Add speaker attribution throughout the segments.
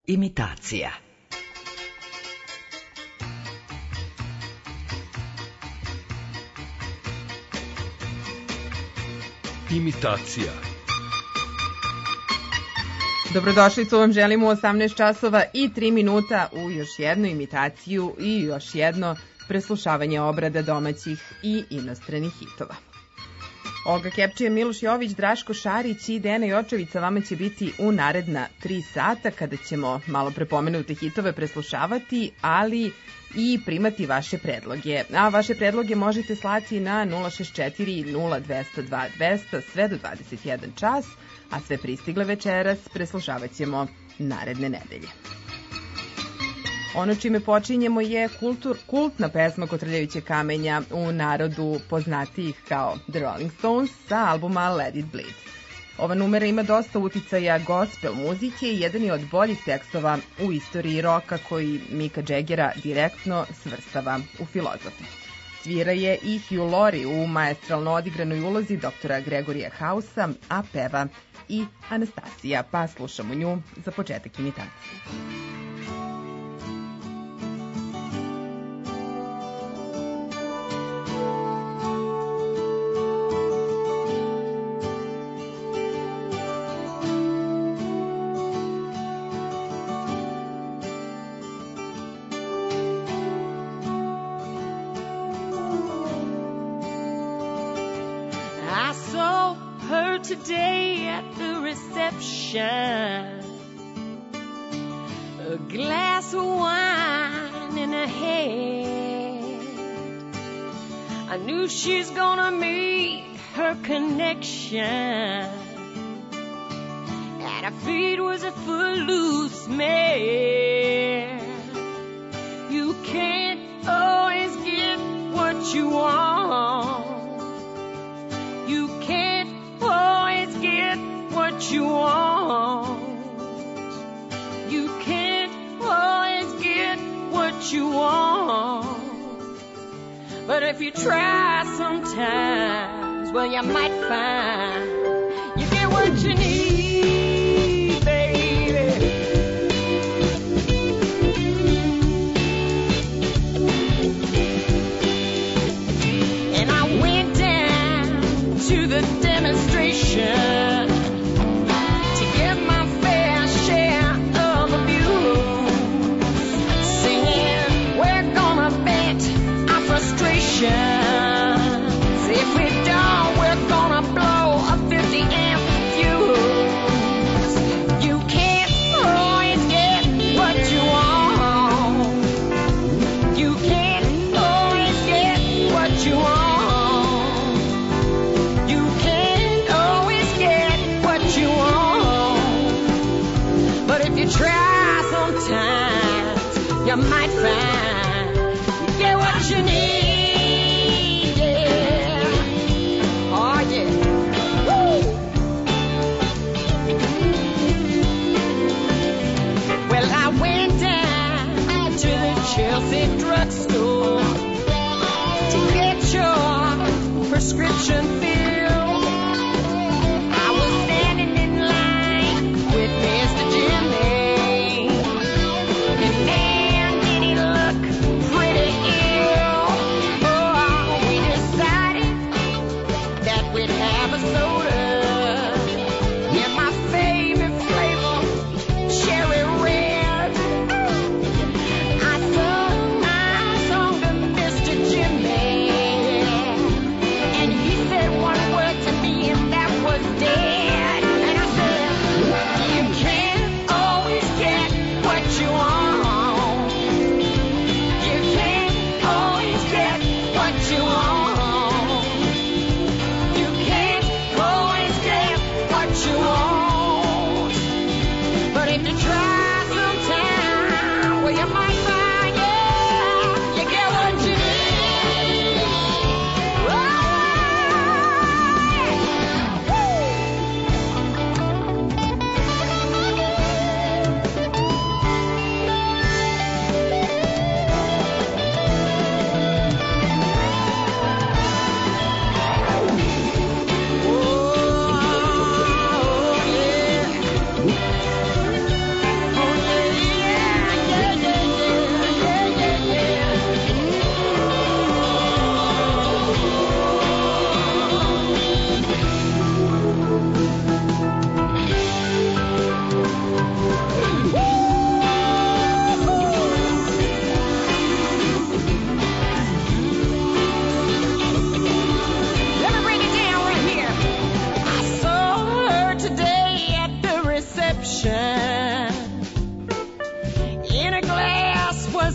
Speaker 1: Imitacija.
Speaker 2: Imitacija.
Speaker 3: Dobrodošlicu vam želimo u 18 časova i 3 minuta u još jednu imitaciju i još jedno preslušavanje obrada domaćih i inostranih hitova. Olga Kepčija, Miloš Jović, Draško Šarić i Dena Jočevica vama će biti u naredna 3 sata kada ćemo malo prepomenute hitove preslušavati, ali i primati vaše predloge. A vaše predloge možete slati na 064 0202 200 sve do 21 čas, a sve pristigle večeras preslušavat ćemo naredne nedelje. Ono čime počinjemo je kultna pesma Kotrljajućeg kamenja, u narodu poznatijih kao The Rolling Stones, sa albuma Let It Bleed. Ova numera ima dosta uticaja gospel muzike i jedan je od boljih tekstova u istoriji roka koji Mika Jaggera direktno svrstava u filozofe. Svira je i Hugh Laurie u maestralno odigranoj ulozi doktora Gregorija Hausa, a peva i Anastasija, pa slušamo nju za početak imitacije.
Speaker 4: Today at the reception, a glass of wine in her hand. I knew she's gonna meet her connection, at her feet was a footloose man. You can't always get what you want. You can't always get what you want. You can't always get what you want. But if you try sometimes, well, you might find you get what you need, baby. And I went down to the demonstration to get my fair share of abuse, singing we're gonna vent our frustrations. If we don't, we're gonna blow a 50 amp fuse. You can't always get what you want. You can't always get what you want. Try sometimes, you might find you get what you need, yeah. Oh, yeah. Woo. Well, I went down to the Chelsea drugstore to get your prescription filled. I was standing in line with Mr. Jimmy. Said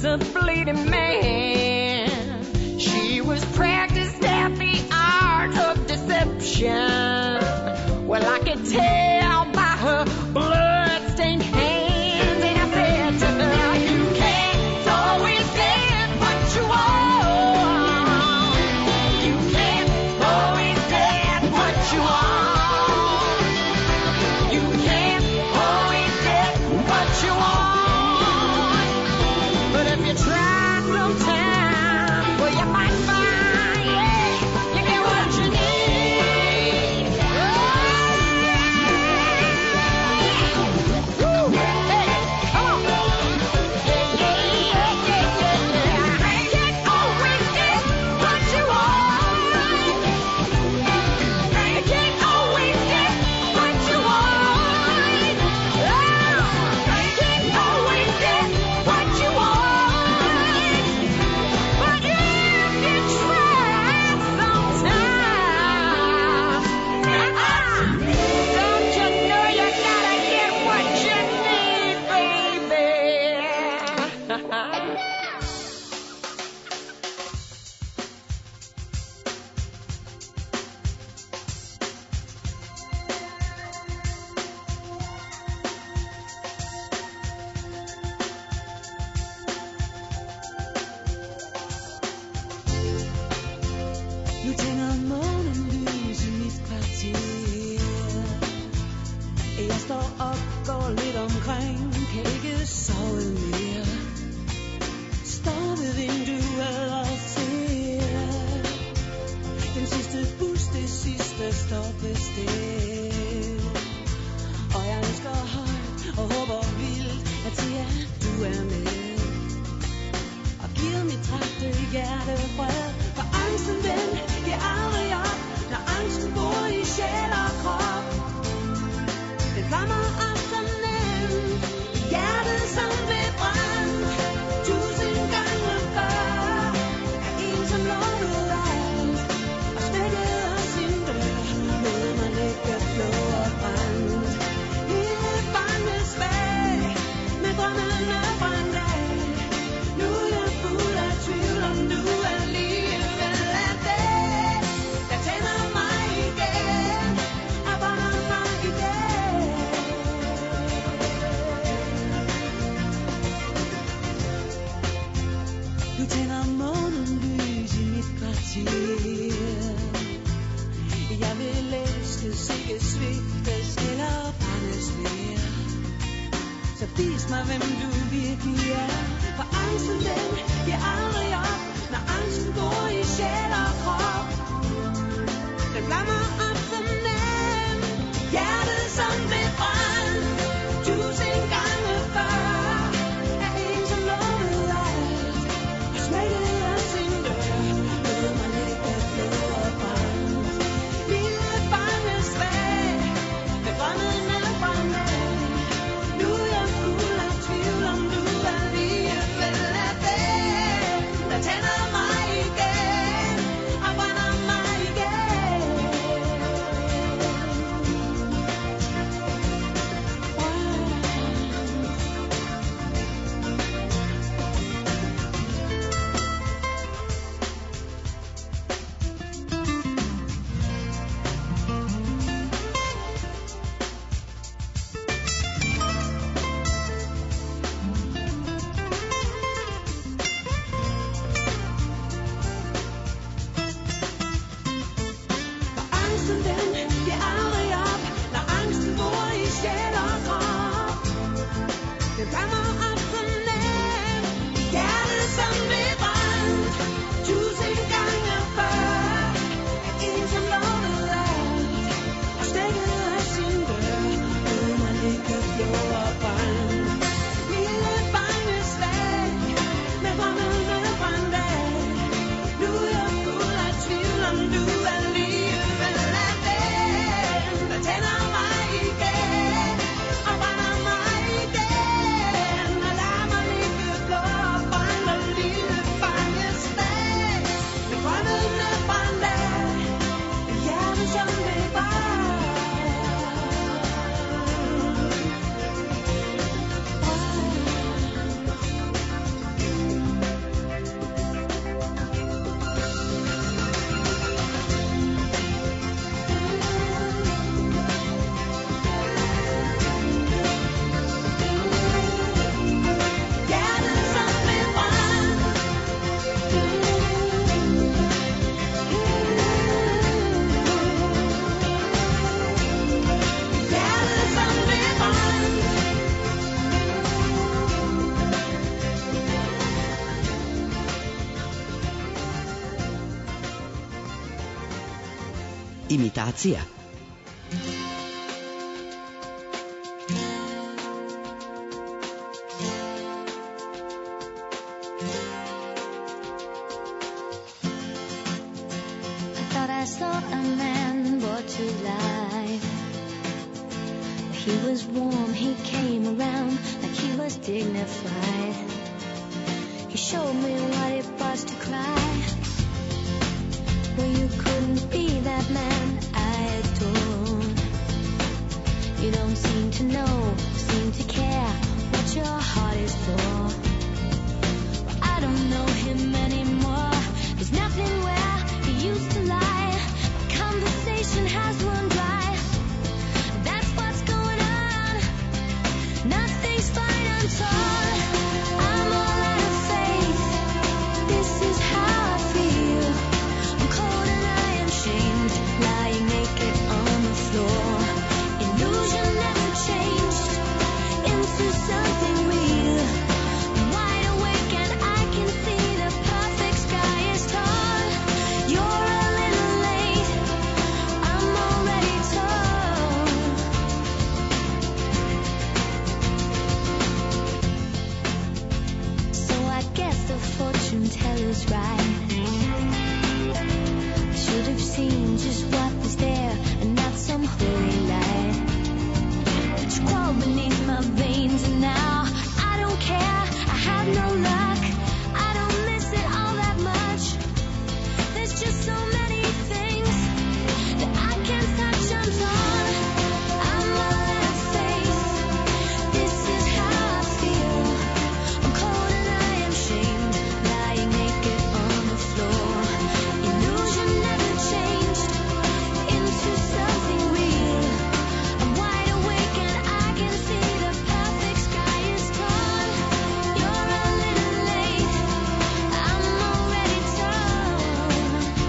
Speaker 4: a fleeting man. She was practiced at the art of deception. Well, I could tell by her blood-stained hands, and I said to her, you can't always get what you want. You can't always get what you want. You can't always get what you want. But if you try sometime, well, you might find, yeah, you get what you need. Woo! Hey, come on. Yeah, yeah, yeah, yeah, yeah. You can't always get what you want. You can't always get what you want. Oh, you can't always get what you want. But if you try sometime, don't you know you gotta get what you need, baby?
Speaker 1: Nu tænder morgenlys i mit kvarter. Jeg står op, går lidt omkring, kan ikke sove mere. Står ved vinduet og ser den sidste bus, det sidste stoppested. Og jeg ønsker højt og håber vildt, at se, at du er med. Og giver mit trætte hjerte fred. For angsten, den giver aldrig op, når angsten bor i sjæl og krop. Den flammer op som nemt, hjertet som blev brændt. 1000 gange før, er en som lovede alt, og smækkede sin dør, lod mig ligge blå og brændt. Lille bange svag, med drømmene fra en dag. Nu er jeg fuld af tvivl, om du alligevel er det, der tænder mig igen, og brænder mig igen. Nu tænder morgenlys i mit kvarter. Jeg vil elskes, ikke svigtes eller banges mere. Så vis mig, hvem du virkelig er. For angsten, den giver aldrig op, når angsten går i sjæl og krop. Den flammer op som nemt, hjertet som blev brændt. 1000 gange før, er en som lovede alt, og smækkede af sin dør, lod mig ligge blå og brændt. Lille bange svag, med drømmene fra en dag. Nu er jeg fuld af tvivl, om du alligevel er den, der tænder mig igen, og brænder mig igen. For angsten, den giver aldrig op, når angsten bor i sjæl og krop. Den flammer op som nemt, hjertet som blev brændt. 1000 gange før, er en som lovede alt, og stækkede af sin dør, lod mig ligge blå og brændt. Lille bange svag, med drømmene fra en dag. Nu er jeg fuld af tvivl, om du alligevel er den, der tænder mig igen, og brænder mig igen. Og lad mig ligge blå og brænde, lille
Speaker 5: Imitacija.
Speaker 6: He was warm, he came around like he was dignified. He showed me what it was to cry. Well, you couldn't be that man I adored. You don't seem to know, seem to care what your heart is for. Well, I don't know him anymore. There's nothing where he used to lie. My conversation has run dry. That's what's going on. Nothing's fine, I'm torn. I'm all out of faith. This is how I feel. I'm cold and I am shamed, lying naked on the floor. Illusion never changed into something real. I'm wide awake and I can see the perfect sky is torn. You're a little late. I'm already torn. So I guess the fortune teller's right. Should have seen just what was there and not some holy light. But you crawl beneath my veins and now I don't care. I have no luck. I don't miss it all that much. There's just so many things that I can't touch. I'm torn. I'm all out of faith. This is how I feel. I'm cold and I am shamed, lying naked on the floor. Illusion never changed into something real. I'm wide awake and I can see the perfect sky is torn. You're a little late. I'm already torn.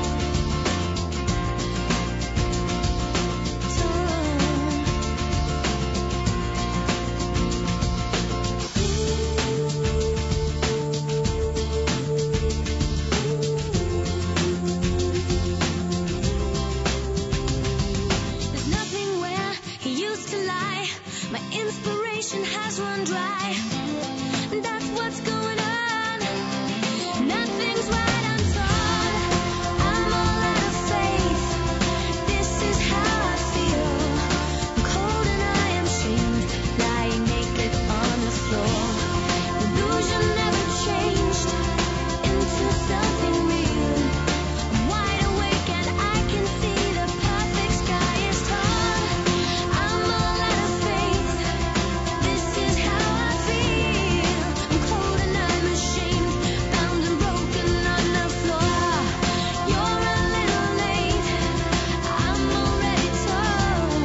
Speaker 6: There's nothing where he used to lie. My inspiration has run dry. That's what's going on. Nothing's right, I'm torn. I'm all out of faith. This is how I feel. I'm cold and I am shamed, lying naked on the floor. Illusion never changed into something real. I'm wide awake and I can see the perfect sky is torn. I'm all out of faith. This is how I feel. I'm cold and I'm ashamed, bound and broken on the floor. You're a little late. I'm already torn.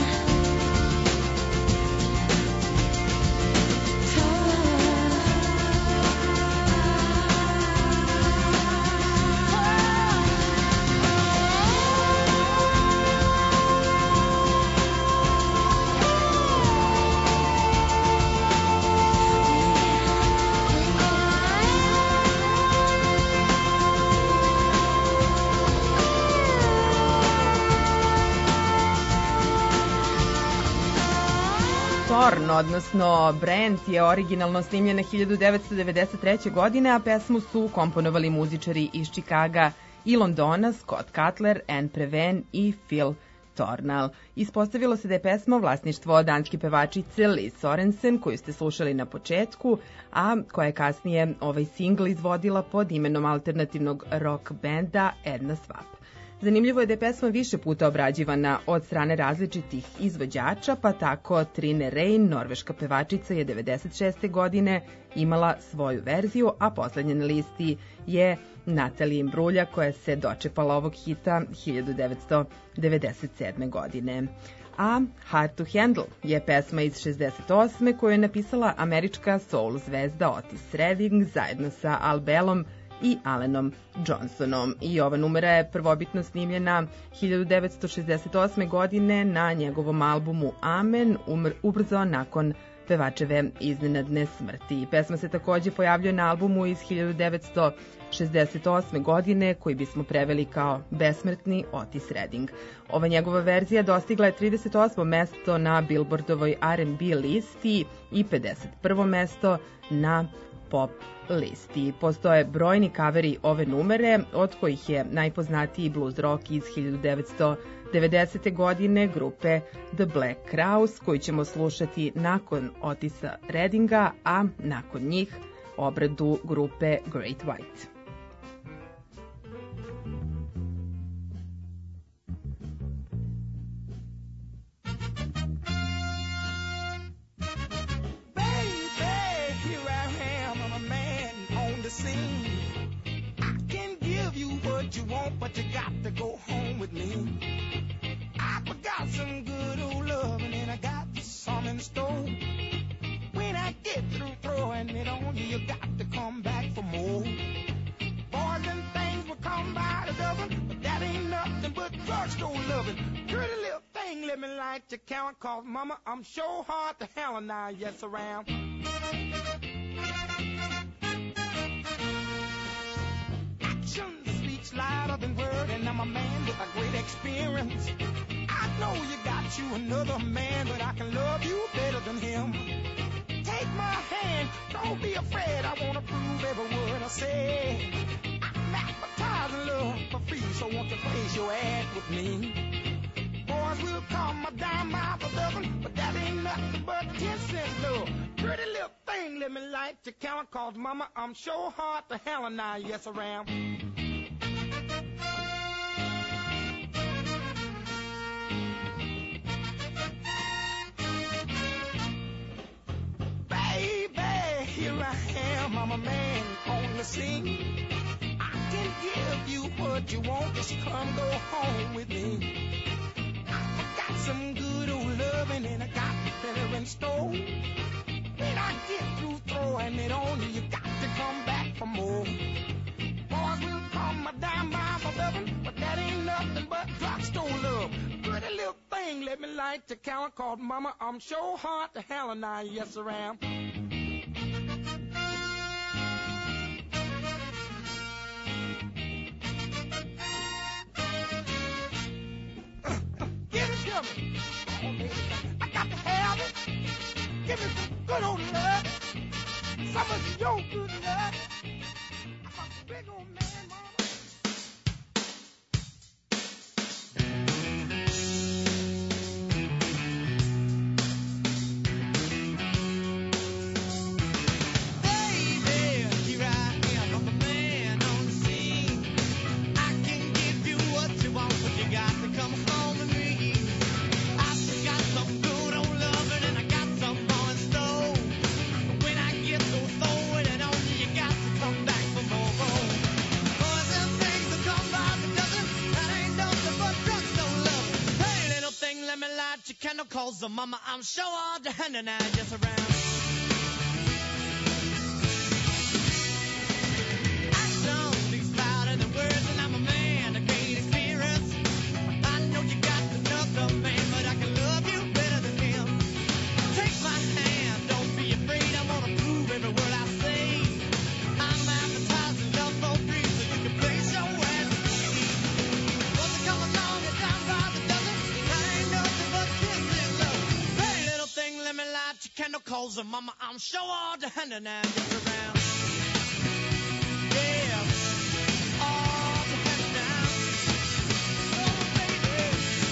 Speaker 3: Torn, odnosno Brent, je originalno snimljena 1993. godine, a pesmu su komponovali muzičari iz Čikaga i Londona, Scott Cutler, Anne Preven i Phil Tornall. Ispostavilo se da je pesma vlasništvo danske pevačice Liz Sorensen, koju ste slušali na početku, a koja je kasnije ovaj singl izvodila pod imenom alternativnog rock benda Edna Svap. Zanimljivo je da je pesma više puta obrađivana od strane različitih izvođača, pa tako Trine Rein, norveška pevačica, je 96. godine imala svoju verziju, a poslednja na listi je Natalie Imbruglia, koja se dočepala ovog hita 1997. godine. A Hard to Handle je pesma iz 68. koju je napisala američka soul zvezda Otis Redding zajedno sa Al Bellom i Allenom Johnsonom. I ova numera je prvobitno snimljena 1968. godine na njegovom albumu Amen, ubrzo nakon pevačeve iznenadne smrti. Pesma se takođe pojavljuje na albumu iz 1968. godine koji bismo preveli kao Besmrtni Otis Redding. Ova njegova verzija dostigla je 38. mesto na Billboardovoj R&B listi i 51. mesto na pop listi. Postoje brojni kaveri ove numere, od kojih je najpoznatiji blues rock iz 1990. godine grupe The Black Crowes, koji ćemo slušati nakon Otisa Reddinga, a nakon njih obradu grupe Great White.
Speaker 5: You want, but you got to go home with me. I forgot some good old loving and I got some in store. When I get through throwing it on you, you got to come back for more. Boys and things will come by the dozen, but that ain't nothing but drugstore loving. Pretty little thing, let me light your count, cause mama, I'm sure hard to hell and now, yes, around. Louder than word, and I'm a man with a great experience. I know you got you another man, but I can love you better than him. Take my hand, don't be afraid, I wanna prove every word I say. I'm advertising love for free, so won't you raise your ad with me? Boys will come a dime by the dozen, but that ain't nothing but 10 cent love. Pretty little thing, let me light your count, cause mama, I'm sure hard to hell and now, yes, around. Here I am, I'm a man on the scene. I can give you what you want, just come go home with me. I got some good old loving and I got better in store. When I get through throwing it on you, you got to come back for more. Boys will come a dime by for loving, but that ain't nothing but drugstore love. Pretty little thing, let me light the count, called mama, I'm sure hard to hell and I, yes, around. I got to have it. Give me some good old love. Some of your good love. I'm a big old man, mama. Cause the mama, I'm sure all the hand and I just around. Action speaks louder than words, and I'm a man of great experience. I know you got another man, but I can love you better than him. Take my hand, don't be afraid, I wanna prove every word I say. I'm advertising love for free, so you can place your ad with me. Won't you come along and down by the dozen? I ain't nothing but kissing. Let me light your candle, cause mama, I'm sure all the hand and I just around. Yeah, all the hand and I. Oh, baby.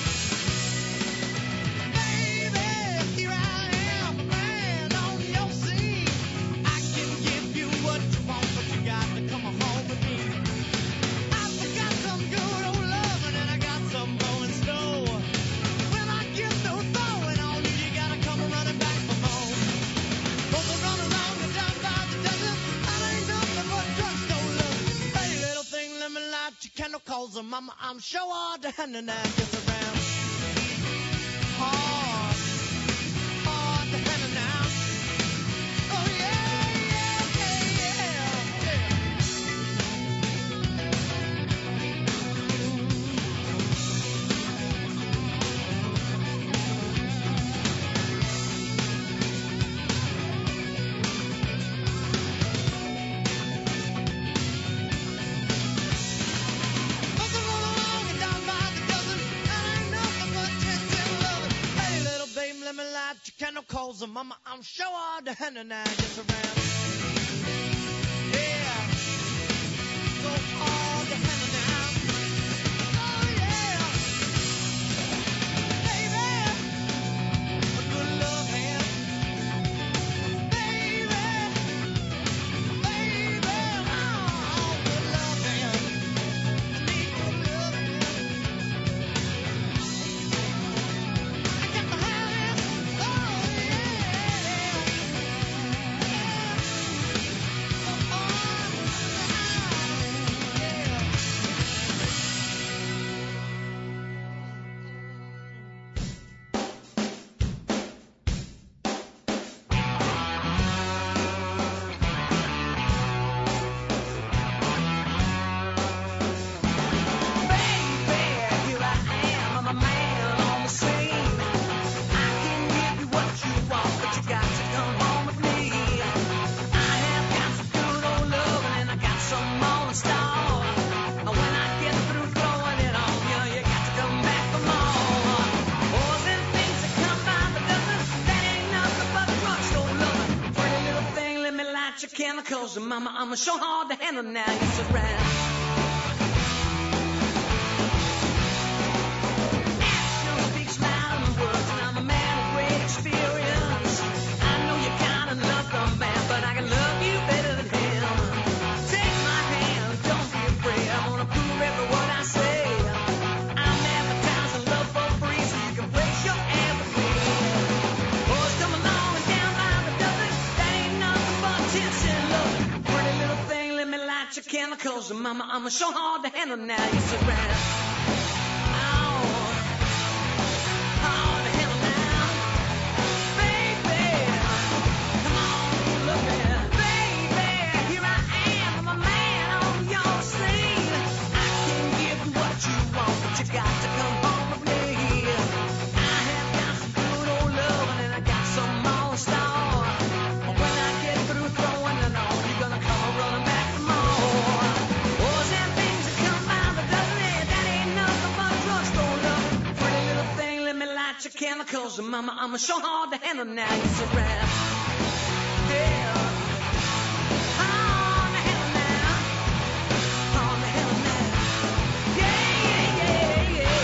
Speaker 5: Baby, here I am, a man on your scene. I can give you what you want, but you got to come home with me. I got some good old loving and I got some more in store. When I get those throwing on you, you gotta come running back for more. Both are running around and down by the dozen. I ain't nothing but drugstore love. Hey, little thing, let me light your candle, cause mama, I'm sure all the hand and I just around. Hard, hard to hand and out. Oh yeah, yeah, yeah, yeah, yeah. calls her mama. I'm sure all the henna now gets around. Yeah, so all the henna now. Oh yeah, baby, a good love hand. Baby, baby, oh, good love hand. I need good love hand. I got my hand. Oh yeah. Chemicals and mama, I'm sure hard to handle now. Yes, around. Action speaks louder than words, and I'm a man of great experience. I know you kind of love the man, but I can love you better than him. Take my hand, don't be afraid. I'm gonna prove every word I say. I'm advertising love for free, so you can place your hand with me. Boys come along and down by the dozen. That ain't nothing but tits and love. Pretty little thing, let me light your chemicals, and mama, I'm sure hard to handle now. You surround. Hard to handle now, baby. Come on, look here, baby. Here I am, I'm a man on your scene. I can give you what you want, but you got to come home with me. I have got some good old loving, and I got some more store. When I get through throwing it on, you're gonna come running back for more. Boys and things that come by the dozen, that ain't nothing but drugstore love. Pretty little thing, let me light your chemicals, and mama, I'm sure hard to handle now. You surround. Yeah. Hard to handle now. Hard to handle now. Yeah, yeah, yeah, yeah.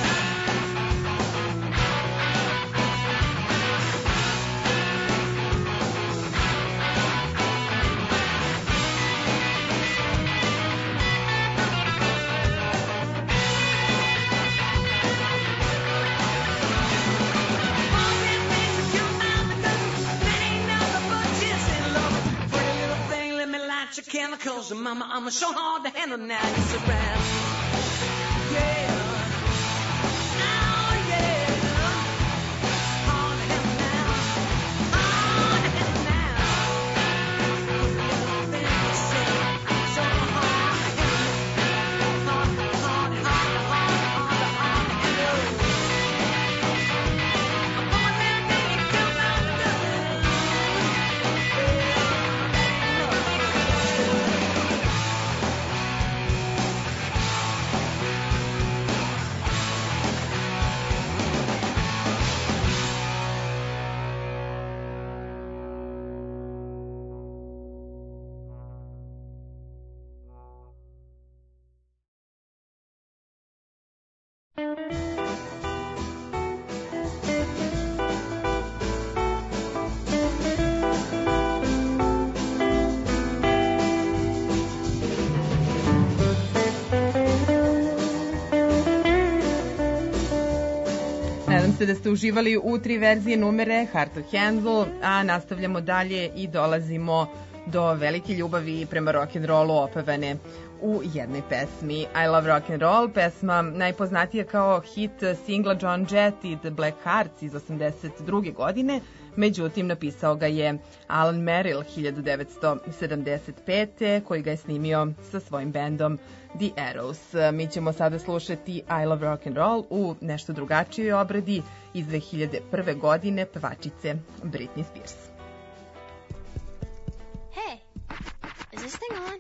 Speaker 5: Your chemicals and mama, I'm sure hard to handle now. You surround. Yeah. Oh yeah. Hard to handle now. Hard to handle now. So hard to handle. Hard to handle. Boys and things come by the dozen.
Speaker 3: Nadam se da ste uživali u 3 verzije numere Hard to Handle, a nastavljamo dalje i dolazimo do velike ljubavi prema rock'n'rollu opevane u jednoj pesmi. I Love Rock'n'Roll, pesma najpoznatija kao hit singla John Jett i The Black Hearts iz 82. godine, međutim napisao ga je Alan Merrill 1975. koji ga je snimio sa svojim bendom The Arrows. Mi ćemo sada slušati I Love Rock'n'Roll u nešto drugačijoj obradi iz 2001. godine pevačice Britney Spears.
Speaker 6: Hey, is this thing on?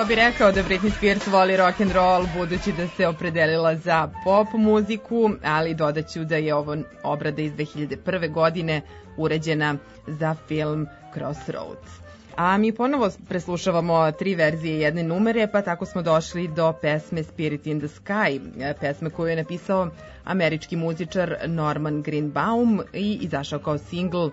Speaker 3: ko bi rekao da Britney Spears voli rock and roll, budući da se opredelila za pop muziku, ali dodaću da je ovo obrada iz 2001. godine urađena za film Crossroads. A mi ponovo preslušavamo 3 verzije jedne numere, pa tako smo došli do pesme Spirit in the Sky, pesme koju je napisao američki muzičar Norman Greenbaum i izašao kao singl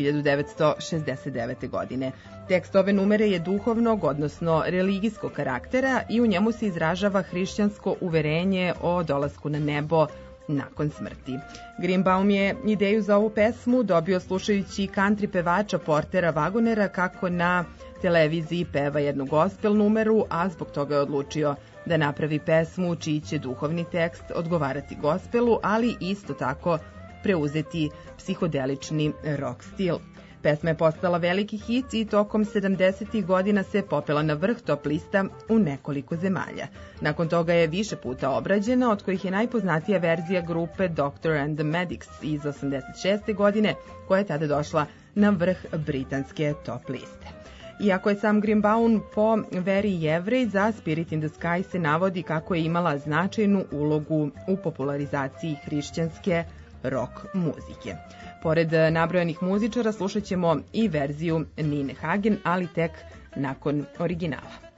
Speaker 3: 1969. godine. Tekst ove numere je duhovnog, odnosno religijskog karaktera i u njemu se izražava hrišćansko uverenje o dolasku na nebo nakon smrti. Greenbaum je ideju za ovu pesmu dobio slušajući country pevača Portera Wagonera kako na televiziji peva jednu gospel numeru, a zbog toga je odlučio da napravi pesmu čiji će duhovni tekst odgovarati gospelu, ali isto tako preuzeti psihodelični rock stil. Pesma je postala veliki hit i tokom 70. godina se popela na vrh top lista u nekoliko zemalja. Nakon toga je više puta obrađena, od kojih je najpoznatija verzija grupe Doctor and the Medics iz 86. godine, koja je tada došla na vrh britanske top liste. Iako je sam Greenbaum po veri Jevrej, za Spirit in the Sky se navodi kako je imala značajnu ulogu u popularizaciji hrišćanske rock muzike. Pored nabrojanih muzičara slušat ćemo i verziju Nine Hagen, ali tek nakon originala.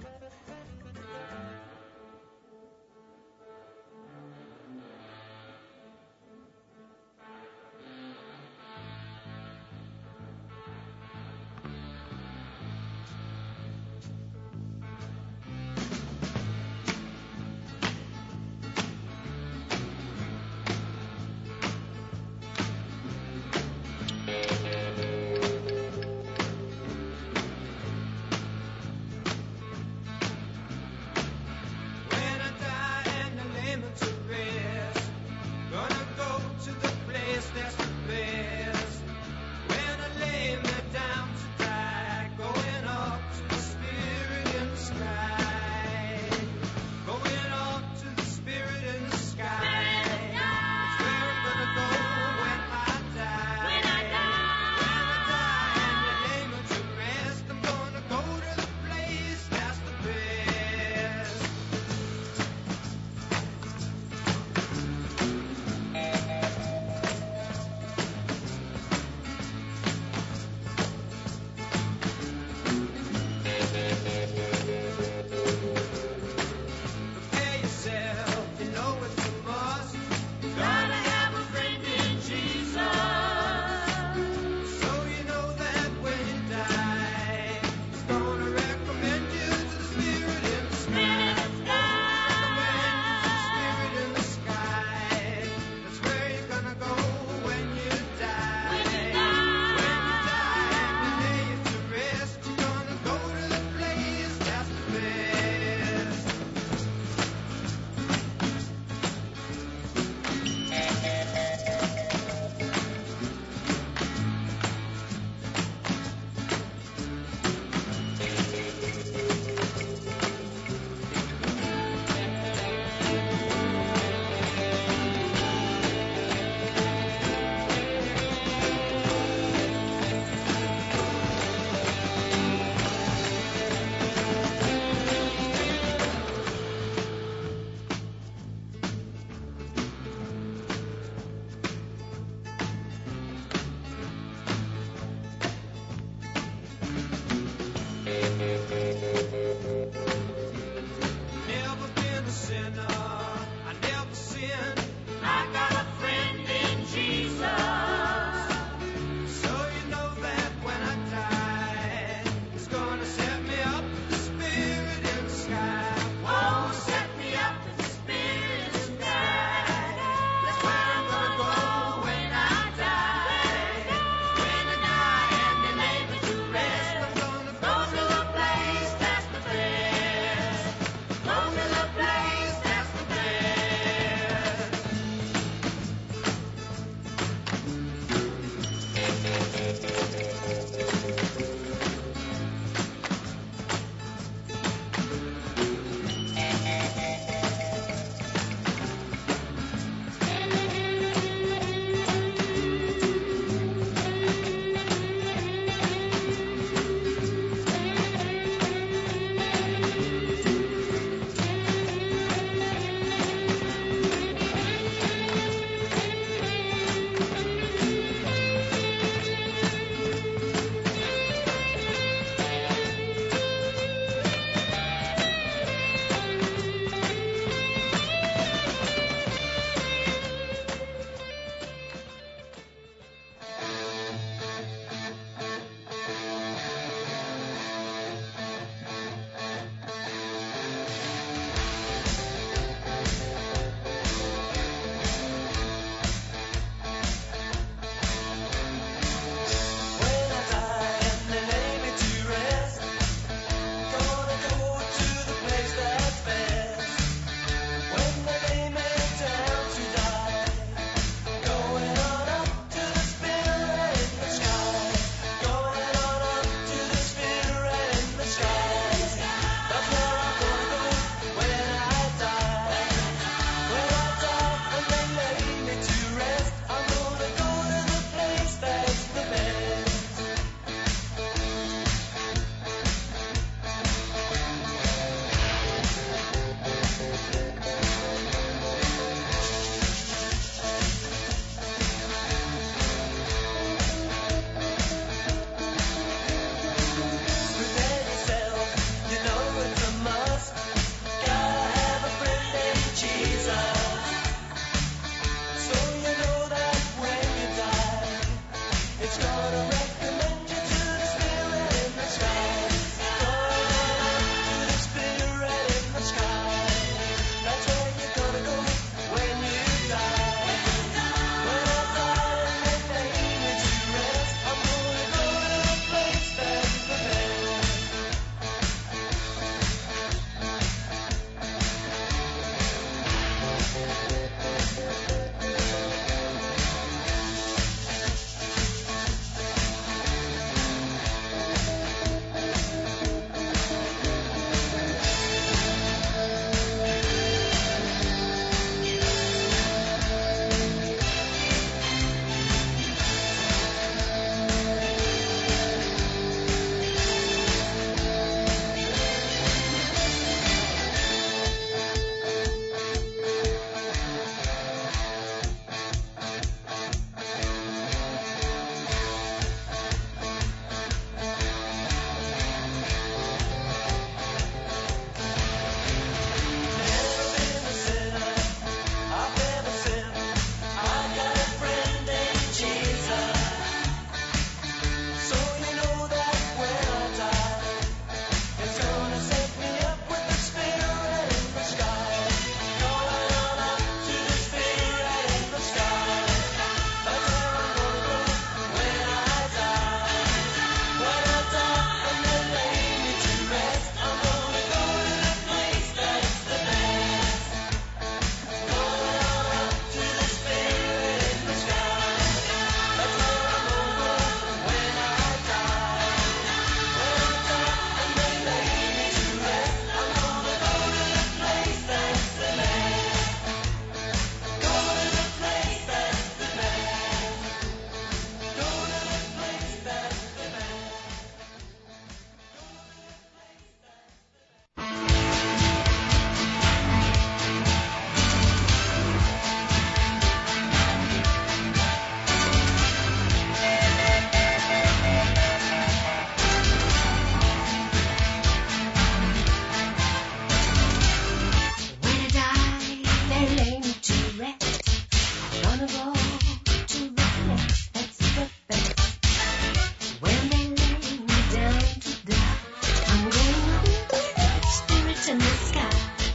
Speaker 6: in the sky.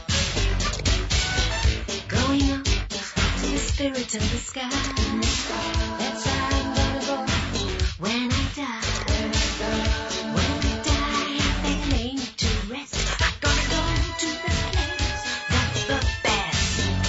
Speaker 6: Going up to the spirit in the sky. That's where I'm gonna go when I die. When I die, they lay me to rest. I'm gonna go to the place that's the best.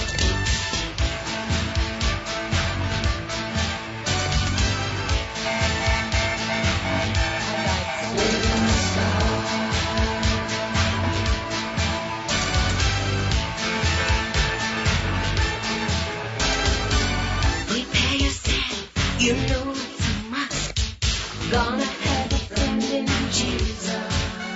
Speaker 6: Prepare yourself, you know it's a must. Gonna have a friend in Jesus.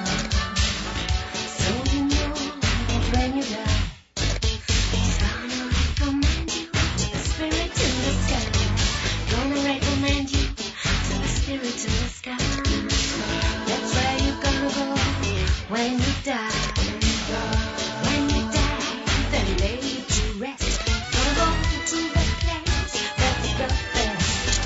Speaker 6: So you know that when you die, He's gonna recommend you to the spirit in the sky. Gonna recommend you to the spirit in the sky. That's where you're gonna go when you die. When you die, they lay you to rest. Gonna go to the place that's the best.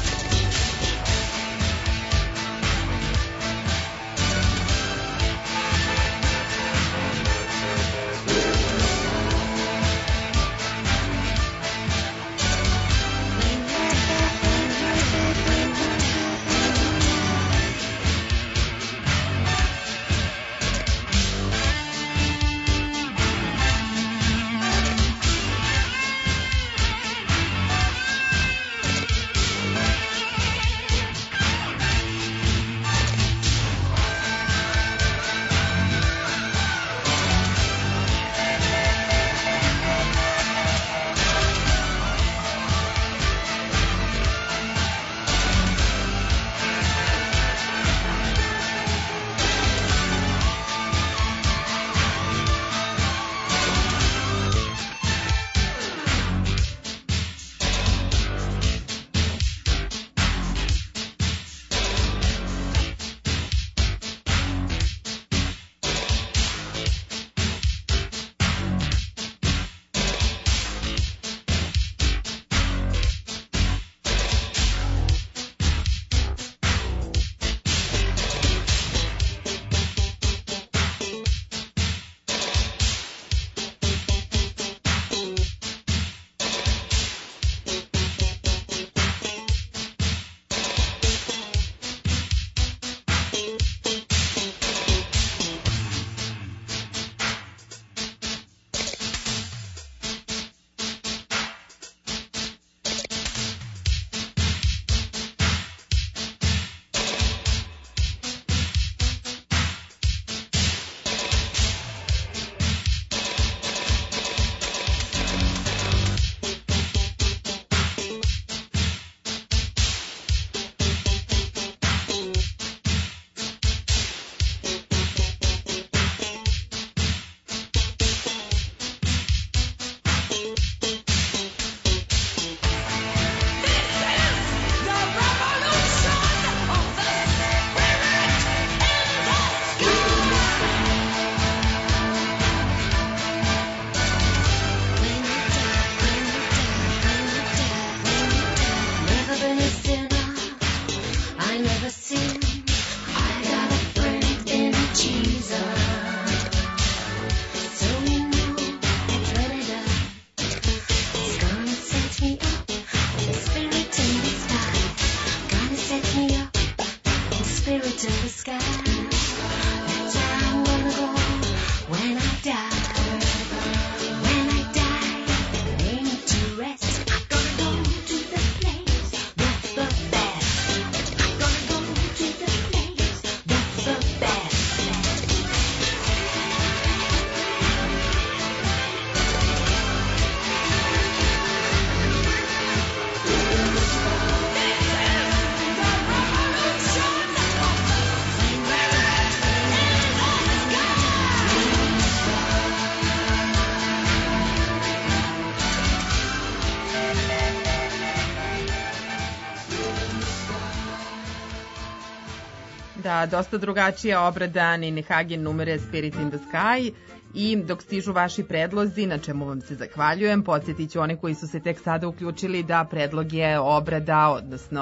Speaker 3: Da, dosta drugačija obrada Nine Hagen numere Spirit in the Sky. I dok stižu vaši predlozi, na čemu vam se zahvaljujem, podsjetit ću one koji su se tek sada uključili da predlog je obrada, odnosno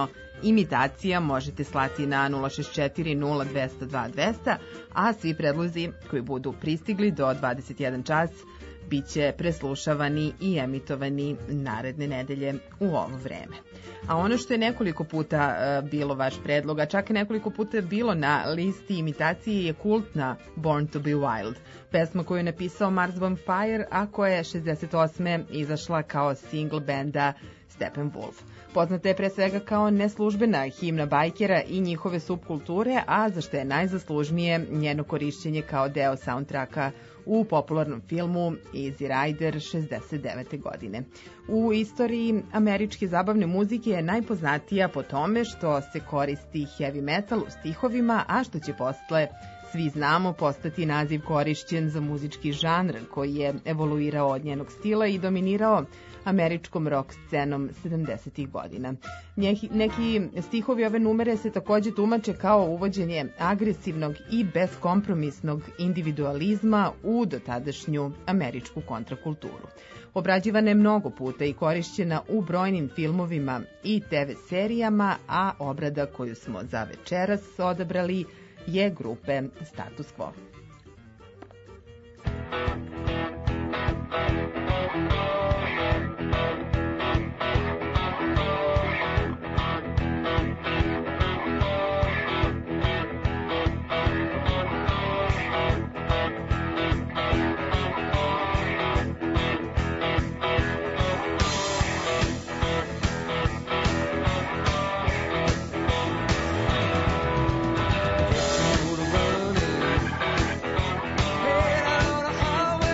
Speaker 3: imitacija možete slati na 064 0202 200, a svi predlozi koji budu pristigli do 21 čas biće preslušavani i emitovani naredne nedelje u ovo vreme. A ono što je nekoliko puta bilo vaš predlog, a čak nekoliko puta je bilo na listi imitacije, je kultna Born to be Wild, pesma koju je napisao Mars von Fire, a koja je 68. izašla kao single benda Steppenwolf. Poznata je pre svega kao neslužbena himna bajkera i njihove subkulture, a za što je najzaslužnije njeno korišćenje kao deo soundtracka u popularnom filmu Easy Rider 69. godine. U istoriji američke zabavne muzike je najpoznatija po tome što se koristi heavy metal u stihovima, a što će posle, svi znamo, postati naziv korišćen za muzički žanr koji je evoluirao od njenog stila i dominirao američkom rock scenom 70. godina. Neki stihovi ove numere se takođe tumače kao uvođenje agresivnog i beskompromisnog individualizma u dotadašnju američku kontrakulturu. Obrađivana je mnogo puta i korišćena u brojnim filmovima i TV serijama, a obrada koju smo za večeras odabrali je grupe Status Quo.
Speaker 5: Head out on the highway.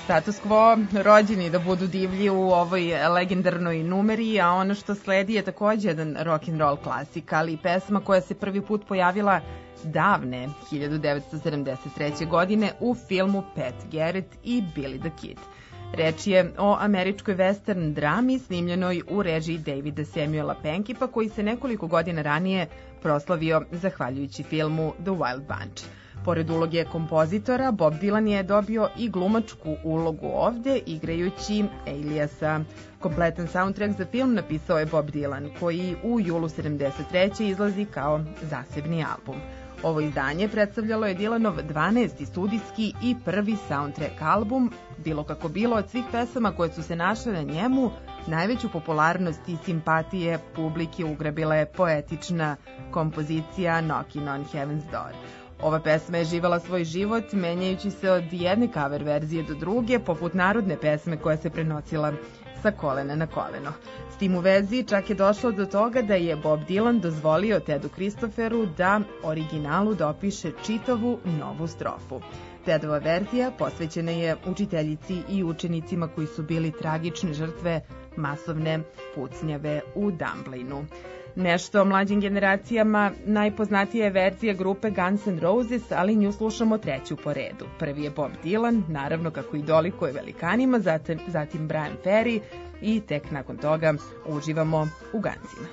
Speaker 3: Status quo, rođeni da budu divlji u ovoj legendarnoj numeri, a ono što sledi je takođe jedan rock'n'roll klasik, ali pesma koja se prvi put pojavila davne 1973. godine u filmu Pat Garrett i Billy the Kid. Reč je o američkoj western drami snimljenoj u režiji Davida Samuela Pankipa, koji se nekoliko godina ranije proslavio zahvaljujući filmu The Wild Bunch. Pored uloge kompozitora, Bob Dylan je dobio i glumačku ulogu ovde, igrajući Aliasa. Kompletan soundtrack za film napisao je Bob Dylan, koji u julu 73. izlazi kao zasebni album. Ovo izdanje predstavljalo je Dylanov 12. studijski i prvi soundtrack album. Bilo kako bilo, od svih pesama koje su se našle na njemu, najveću popularnost i simpatije publike ugrabila je poetična kompozicija Knockin' on Heaven's Door. Ova pesma je živala svoj život, menjajući se od jedne cover verzije do druge, poput narodne pesme koja se prenosila sa kolena na koleno. S tim u vezi čak je došlo do toga da je Bob Dylan dozvolio Tedu Christopheru da originalu dopiše čitavu novu strofu. Tedova verzija posvećena je učiteljici i učenicima koji su bili tragične žrtve masovne pucnjave u Dumblinu. Nešto o mlađim generacijama, najpoznatija je verzija grupe Guns N' Roses, ali nju slušamo treću po redu. Prvi je Bob Dylan, naravno kako i dolikuje velikanima, zatim Brian Ferry i tek nakon toga uživamo u Gunsima.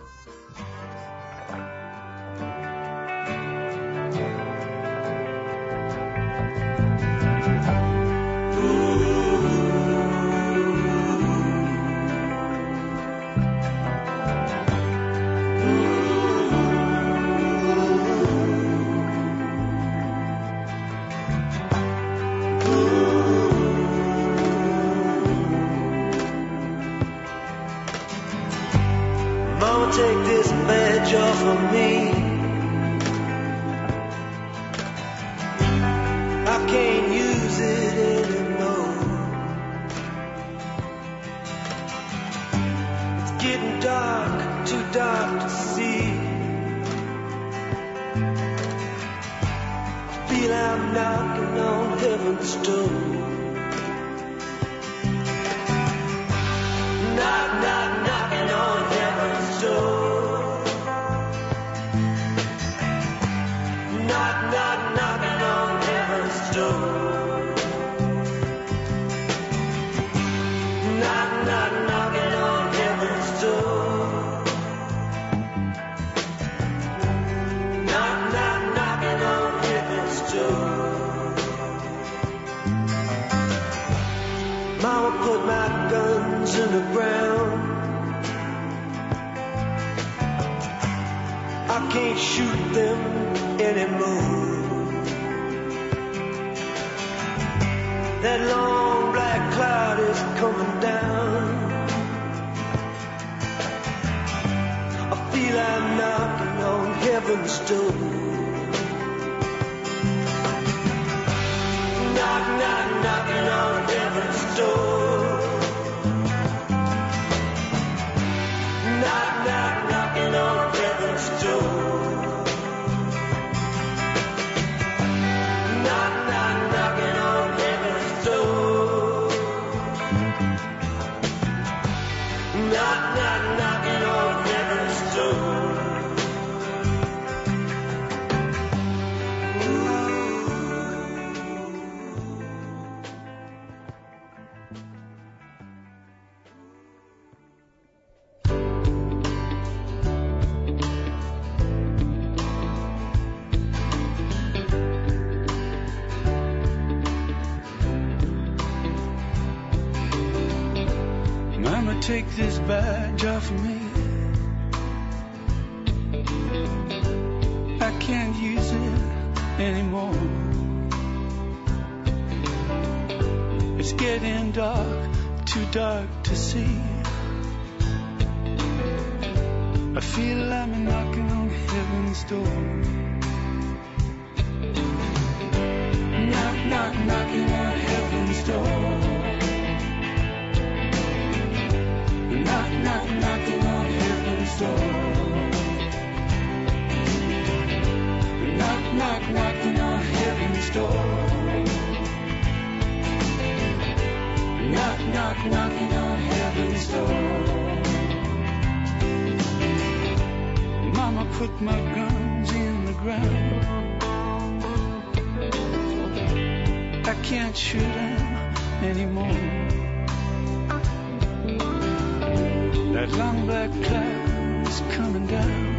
Speaker 7: Take this badge off of me. I can't use it anymore. It's getting dark, too dark to see. I feel I'm knocking on heaven's door. Knock, knock, knocking on heaven's door. Knock, knock, knocking on heaven's door. Knock, knock, knocking on heaven's door. Knock, knock, knocking on heaven's door. Mama put my guns in the ground. I can't shoot them anymore. That long black cloud is coming down. I feel I'm knocking on heaven's door. Knock, knock, knocking on heaven's door. Knock, knock, knocking on heaven's door. Knock, knock, knocking on heaven's door. Knock, knock, knocking on heaven's door. Take this badge off of me. I can't use it anymore. It's getting dark, too dark to see. I feel I'm knocking on heaven's door. Knock, knock, knocking on heaven's door. Knock, knock, knocking on heaven's door. Knock, knock, knocking on heaven's door.
Speaker 5: knock, knocking on heaven's door. Mama put my guns in the ground. I can't shoot them anymore. That long black cloud is coming down.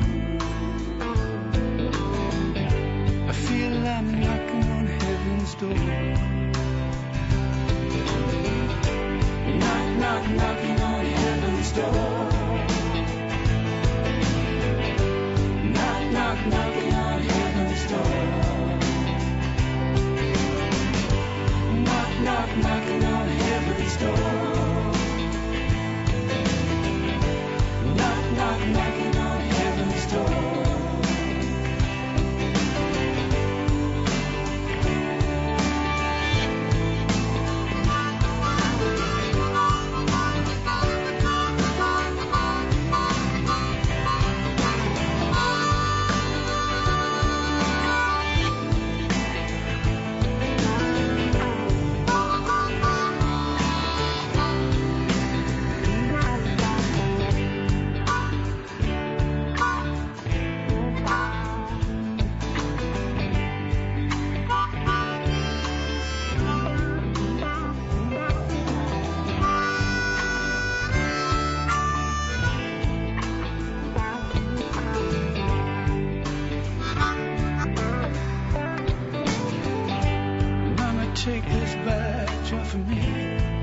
Speaker 5: I feel I'm knocking on heaven's door. Knock, knock, knocking on heaven's door. Knock, knock, knocking on heaven's door. Knock, knock, knocking on heaven's door. Knock, knock, knocking on heaven's door. Take this badge off of me.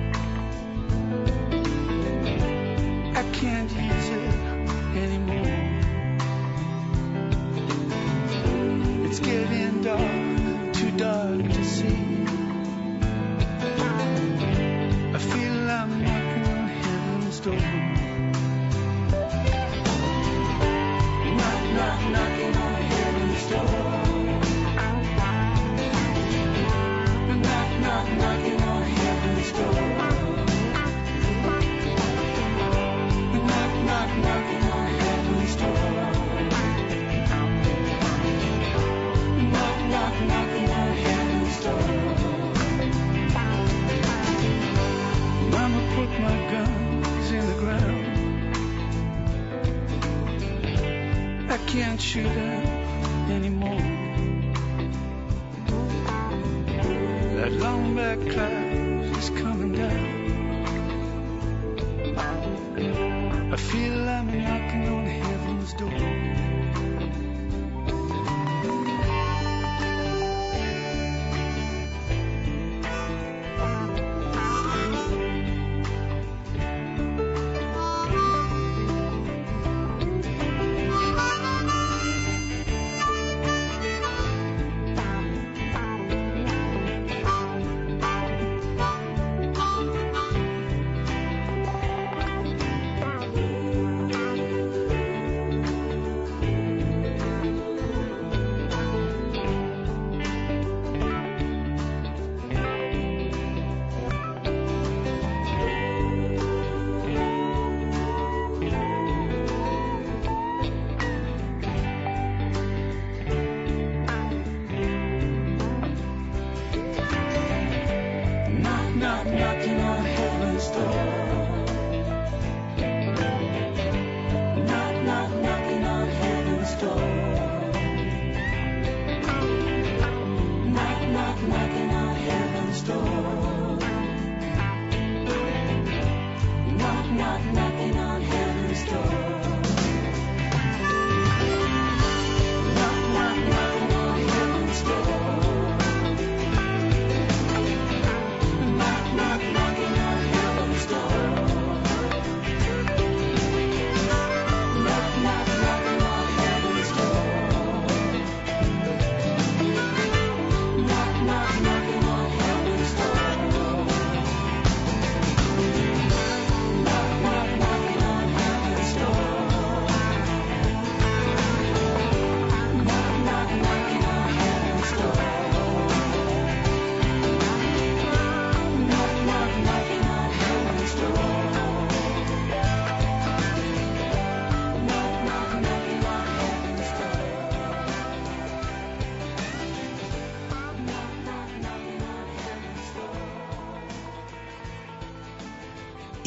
Speaker 5: I can't use it anymore. It's getting dark, too dark to see. I feel I'm knocking on heaven's door. Knock, knock, knocking on heaven's door. Knock, knocking on heaven's door. Knock, knock, knocking on heaven's door. Knock, knock, knocking on heaven's door. Mama put my guns in the ground. I can't shoot them anymore. That long black cloud is coming down. I feel I'm knocking on heaven's door. Knocking on heaven's door. Knock, knock, knocking on heaven's door. Knock, knock, knocking on heaven's door. Knock, knock, knocking on heaven's door. Knock, knock, knocking on heaven's door. Knock, knock, knocking on heaven's door.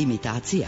Speaker 8: Imitacija.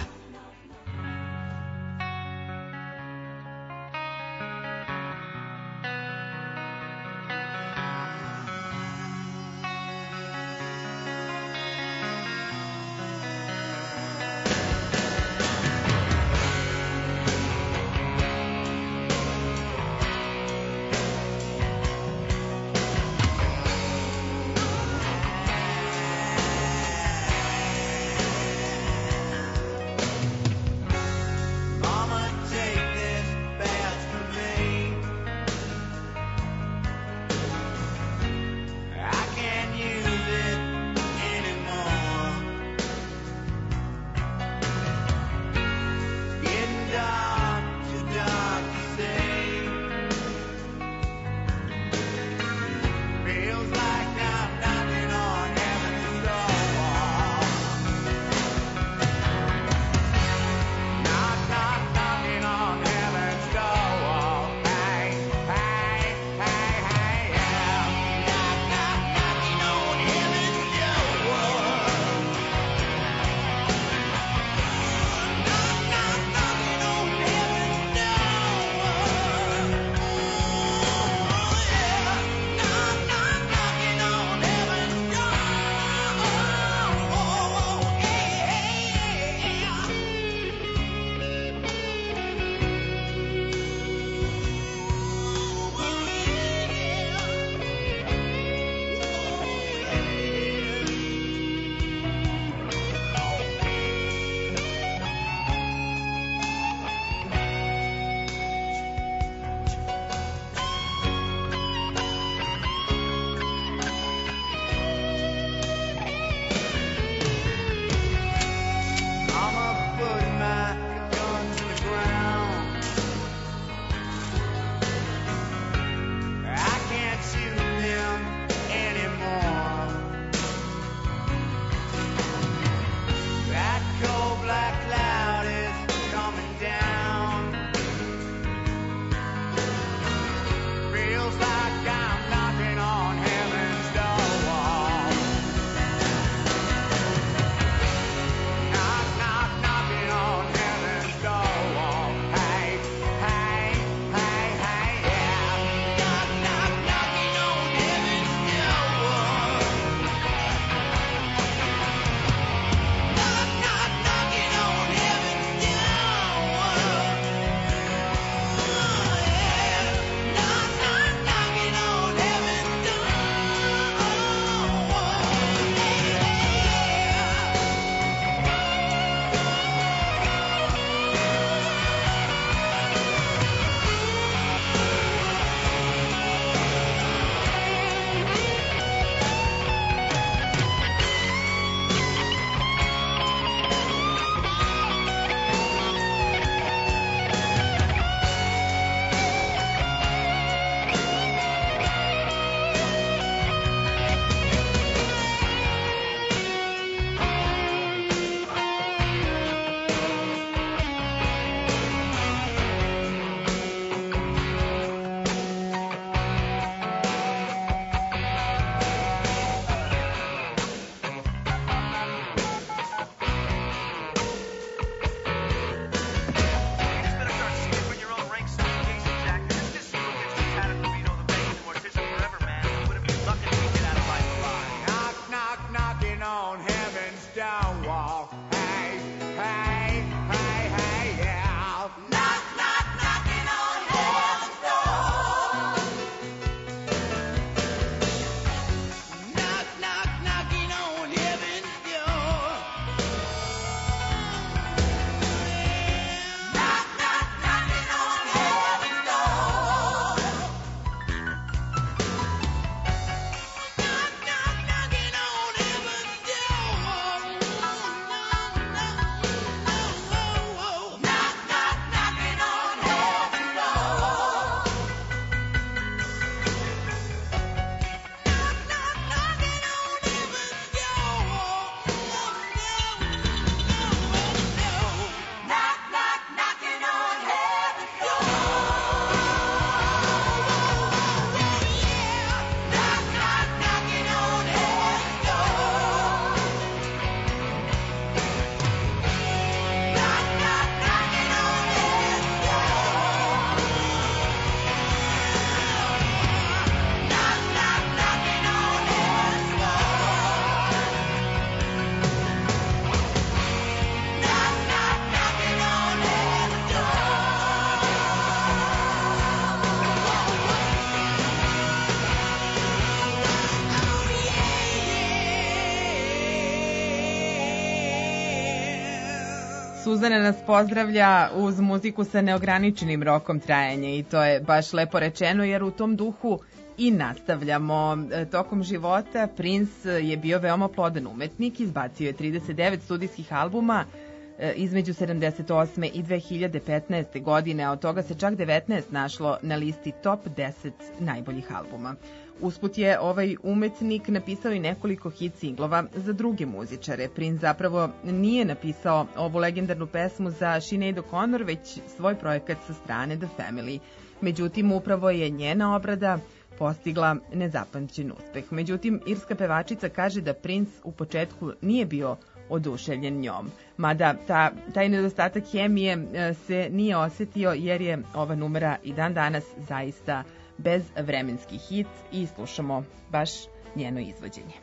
Speaker 3: Suzana nas pozdravlja uz muziku sa neograničenim rokom trajanja i to je baš lepo rečeno jer u tom duhu i nastavljamo. Tokom života Prince je bio veoma plodan umetnik, izbacio je 39 studijskih albuma između 78. i 2015. godine, a od toga se čak 19 našlo na listi top 10 najboljih albuma. Usput je ovaj umetnik napisao i nekoliko hit singlova za druge muzičare. Prince zapravo nije napisao ovu legendarnu pesmu za Sinead O'Connor, već svoj projekat sa strane The Family. Međutim, upravo je njena obrada postigla nezapamćen uspeh. Međutim, irska pevačica kaže da Prince u početku nije bio oduševljen njom. Mada taj nedostatak hemije se nije osetio jer je ova numera i dan danas zaista bezvremenski hit i slušamo baš njeno izvođenje.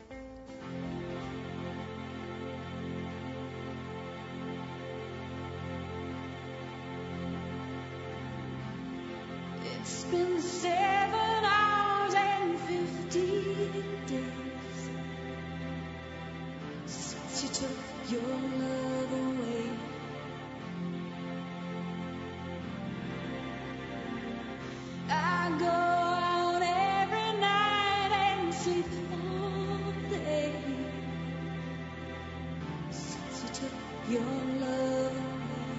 Speaker 1: It's been 7 hours and 50 days since you took your love away. I go out every night and sleep all day since you took your love away.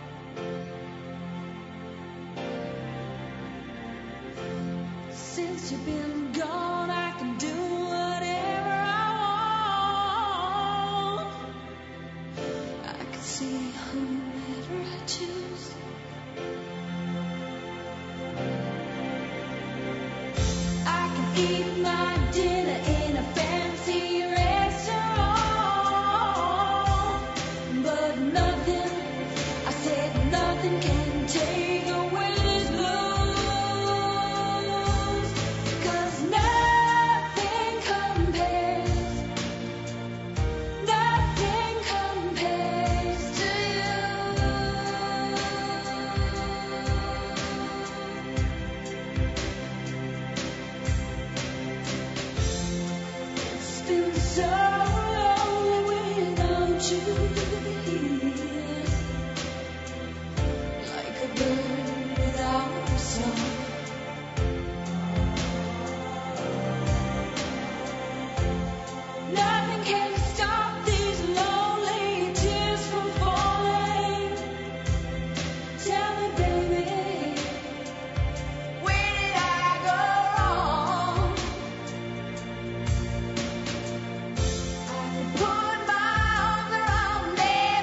Speaker 1: Since you've been gone, I can do whatever I want. I can see whomever I choose. I can eat my dinner in a fancy restaurant, but nothing, I said nothing can take away these blues, 'cause nothing compares to you. It's been so lonely without you here, like a bird without a song. Nothing can stop these lonely tears from falling. Tell me, baby, where did I go wrong? I could put my arms around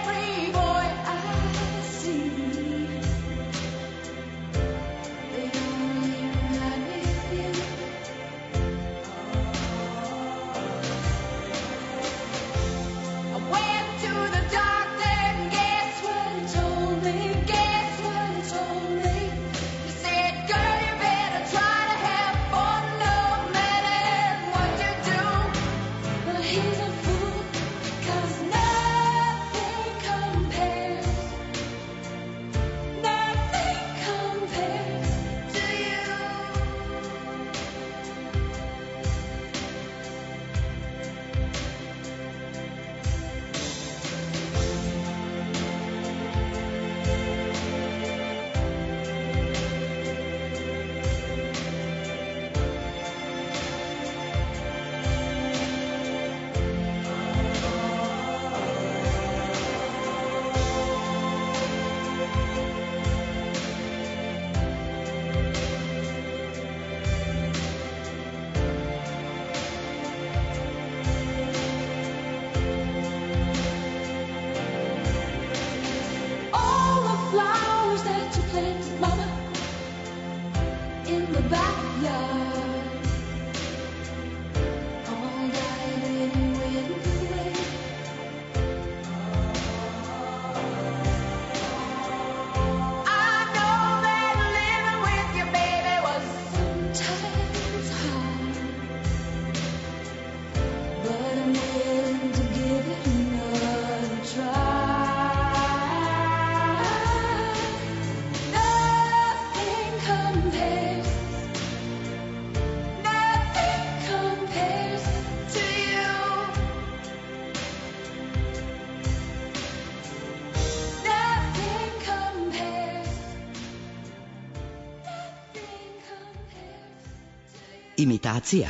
Speaker 8: imitacija?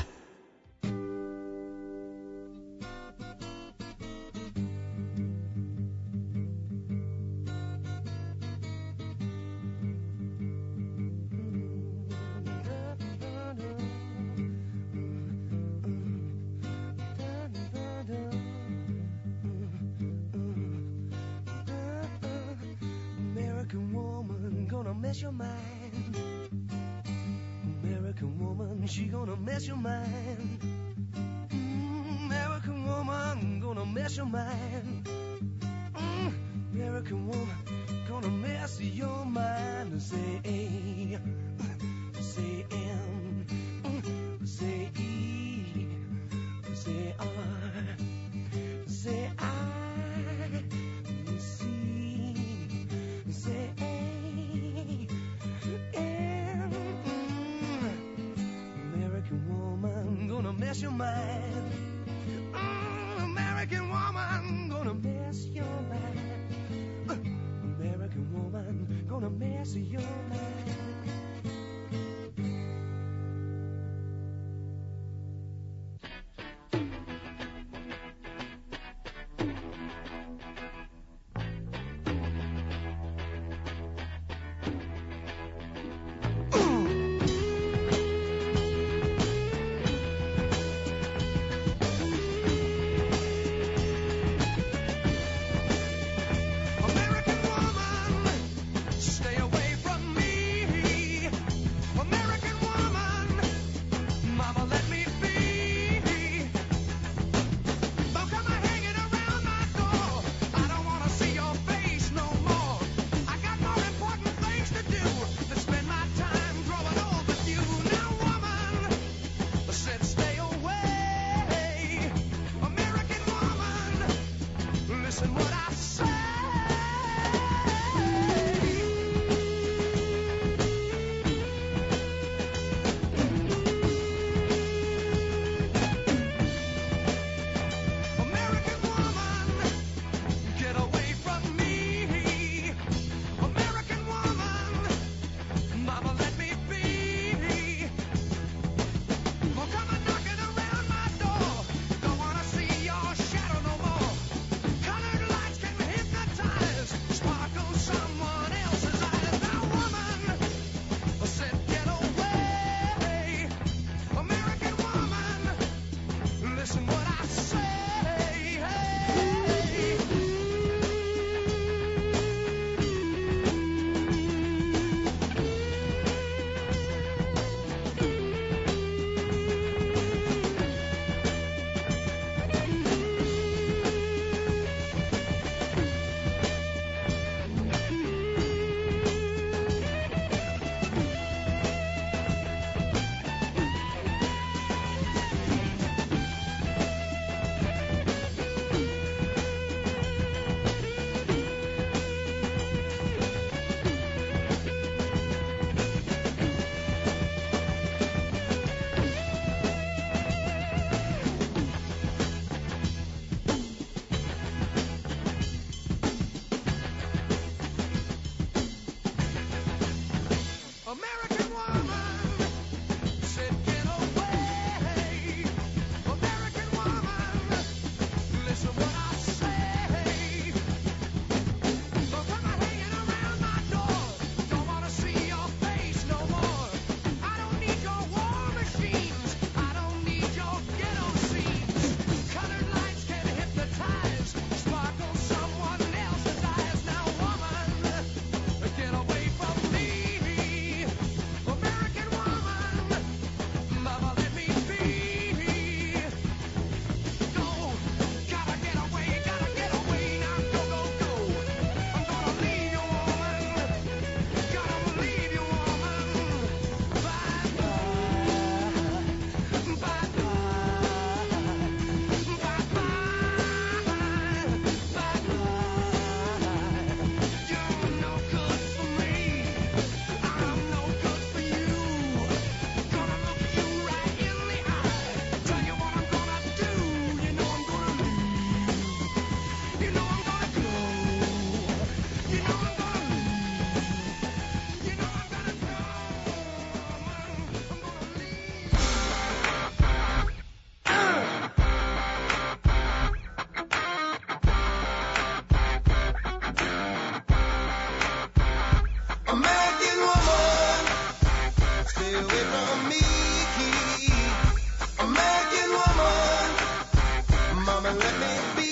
Speaker 7: American woman gonna mess your mind. American woman, she gonna mess your mind. American woman gonna mess your mind. American woman gonna mess your mind. Say A, say M, say E, say R, say I, C, say A, M. American woman gonna mess your mind. American woman gonna mess your mind. American woman gonna mess your mind. American woman, stay away from me. American woman, mama let me be. Don't come hanging around my door. I don't wanna see your face no more. I got more important things to do than spend my time growing old with you. Now woman, I said stay away. American woman, listen what I say. American woman, get away from me. American woman, mama let me be. Well, come knocking around my door. Don't wanna see your shadow no more. Colored lights can
Speaker 5: Stay away from me, American woman. Mama, let me be.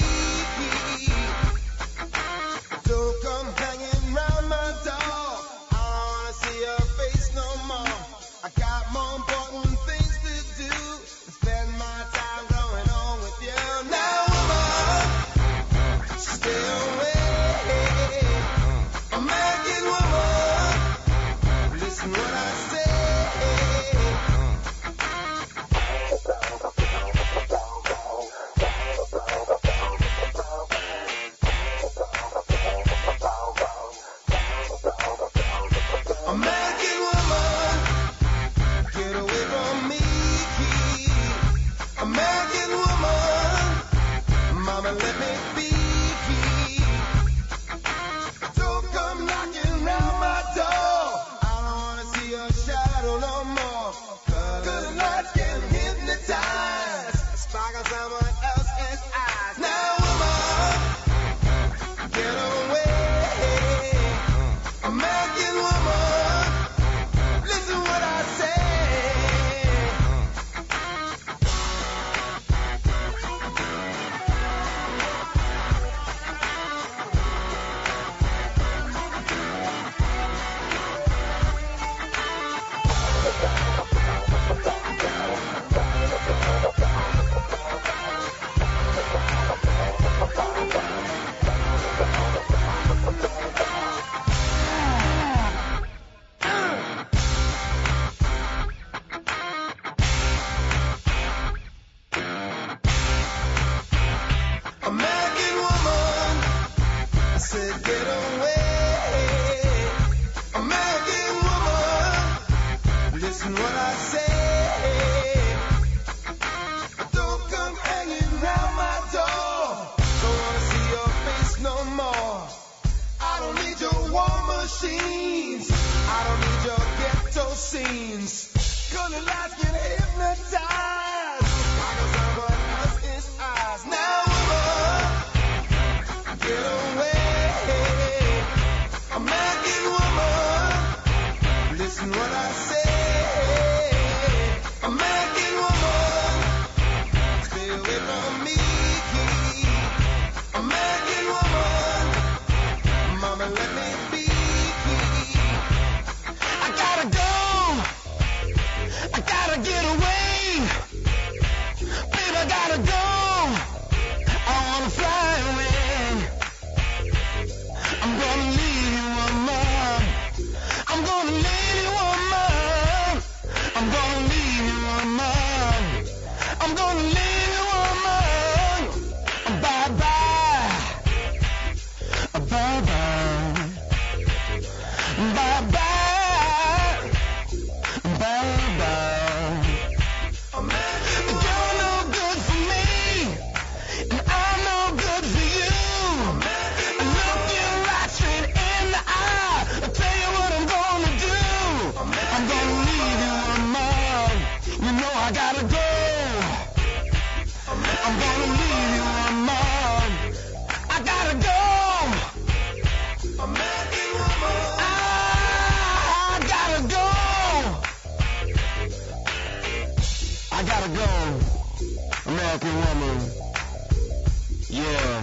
Speaker 5: Don't come hanging round my door. I don't wanna see your face no more. I got more important things to do than spend my time going on with you. Now, woman, stay away. American woman, listen what I say. American woman, get away from me. American woman, mama, let me be. Don't come knocking round my door. I don't wanna see your shadow no more. Good lights can hypnotize, sparkle someone else's eyes. Now, woman, get away. American woman, listen what I say. American woman, I said get away. American woman, listen what I say. Don't come hanging round my door. Don't wanna see your face no more. I don't need your war machines. I don't need your ghetto scenes. Colored lights can hypnotize. Sparkle someone else's eyes. Now, woman, get away. American woman, listen what I say. American woman, stay away from me. American woman, mama, let me be. I gotta go. I gotta get away. Babe, I gotta go. I wanna fly away. I'm gonna leave you, woman. I'm gonna leave you, woman. I'm gonna leave you, woman. I'm gonna leave you, woman. Bye-bye. Bye-bye. Bye-bye. Bye-bye. You're no good for me, and I'm no good for you. Look you right straight in the eye. I'll tell you what I'm gonna do. I'm gonna leave you, woman. You know I gotta go. I'm gonna leave you, woman. I gotta go. American woman, I gotta go. I gotta go. American woman, yeah.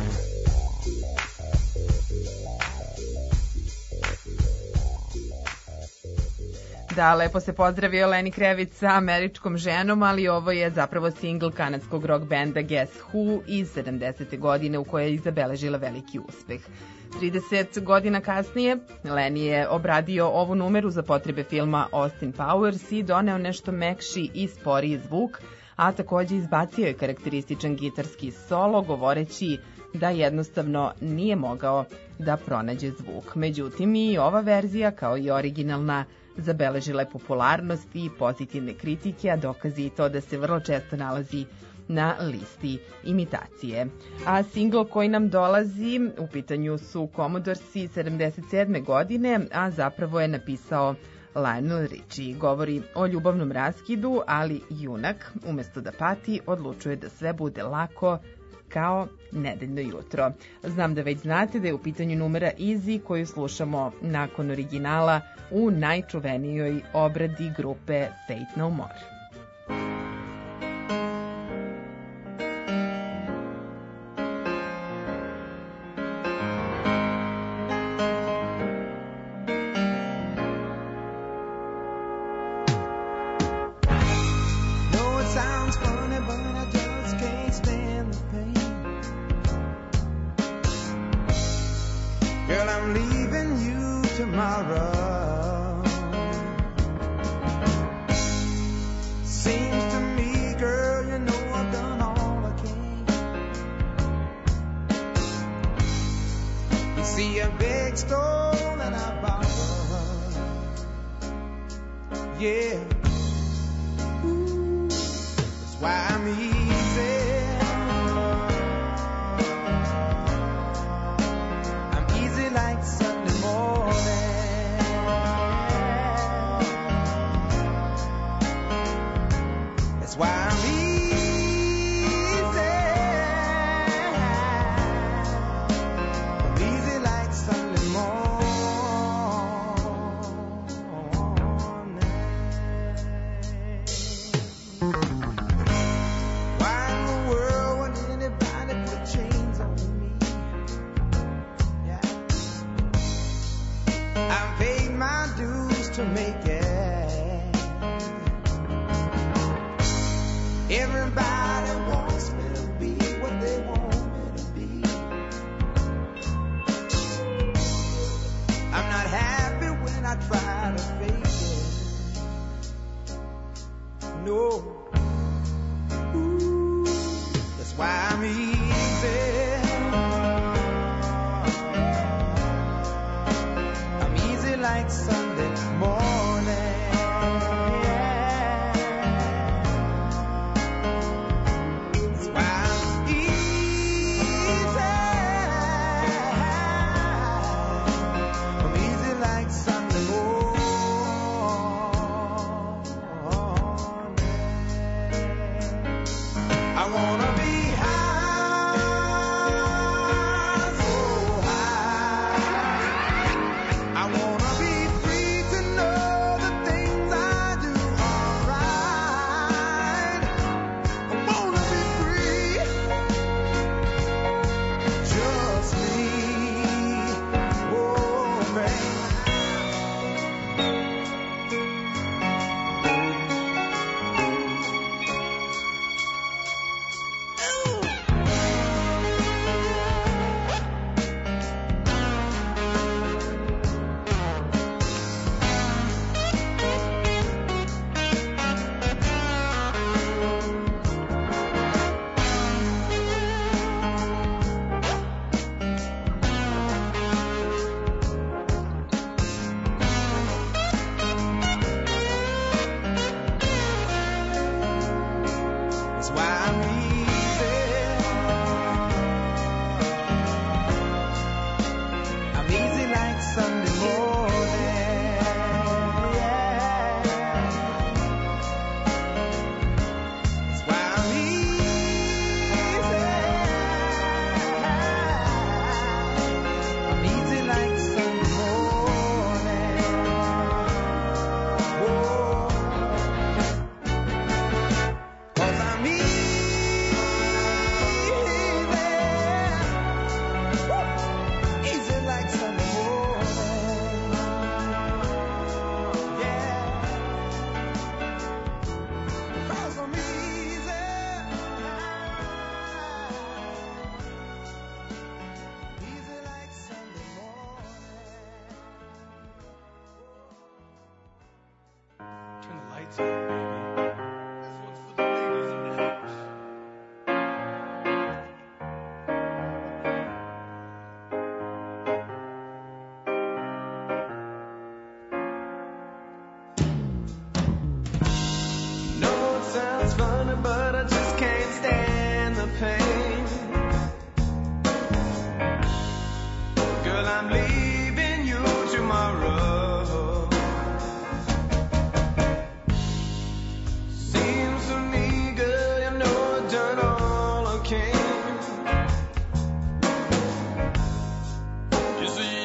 Speaker 3: Da, lepo se pozdravio Lenny Kravitz sa američkom ženom, ali ovo je zapravo singl kanadskog rock benda Guess Who iz 70. godine u kojoj je zabeležila veliki uspeh. 30 godina kasnije, Lenny je obradio ovu numeru za potrebe filma Austin Powers i doneo nešto mekši i sporiji zvuk, a takođe izbacio je karakterističan gitarski solo, govoreći da jednostavno nije mogao da pronađe zvuk. Međutim, i ova verzija, kao i originalna, zabeležila je popularnost i pozitivne kritike, a dokazi i to da se vrlo često nalazi na listi imitacije. A singl koji nam dolazi, u pitanju su Commodoresi 77. godine, a zapravo je napisao Lionel Richie. Govori o ljubavnom raskidu, ali junak, umesto da pati, odlučuje da sve bude lako kao nedeljno jutro. Znam da već znate da je u pitanju numera Easy koju slušamo nakon originala u najčuvenijoj obradi grupe Faith No More.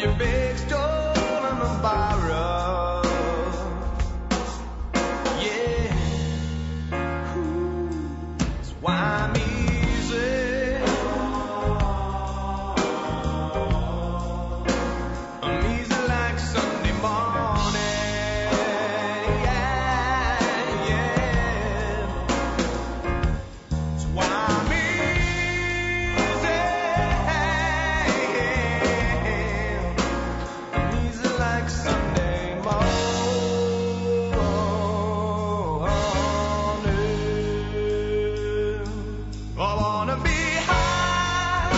Speaker 5: your big stolen and borrowed. Yeah. That's why I'm easy. I'm easy like Sunday morning. Yeah, yeah. That's why I'm easy. I'm easy like Sunday morning. I wanna be high,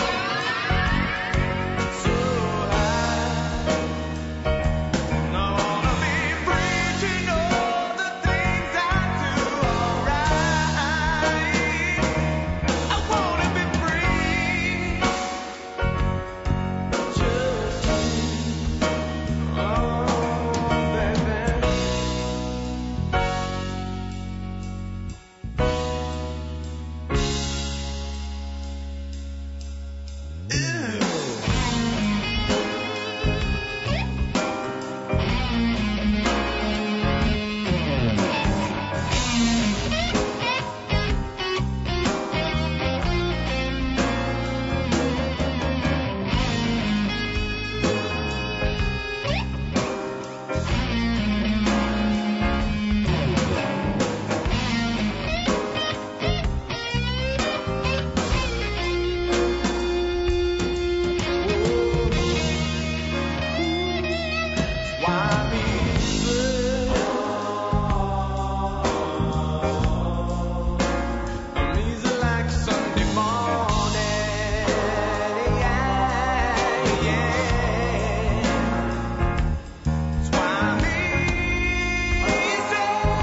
Speaker 5: so high. I wanna be free to know the things I do alright. I wanna be free, just you, oh baby. Why be easy? I'm easy like Sunday morning. Yeah, yeah. That's why I'm easy.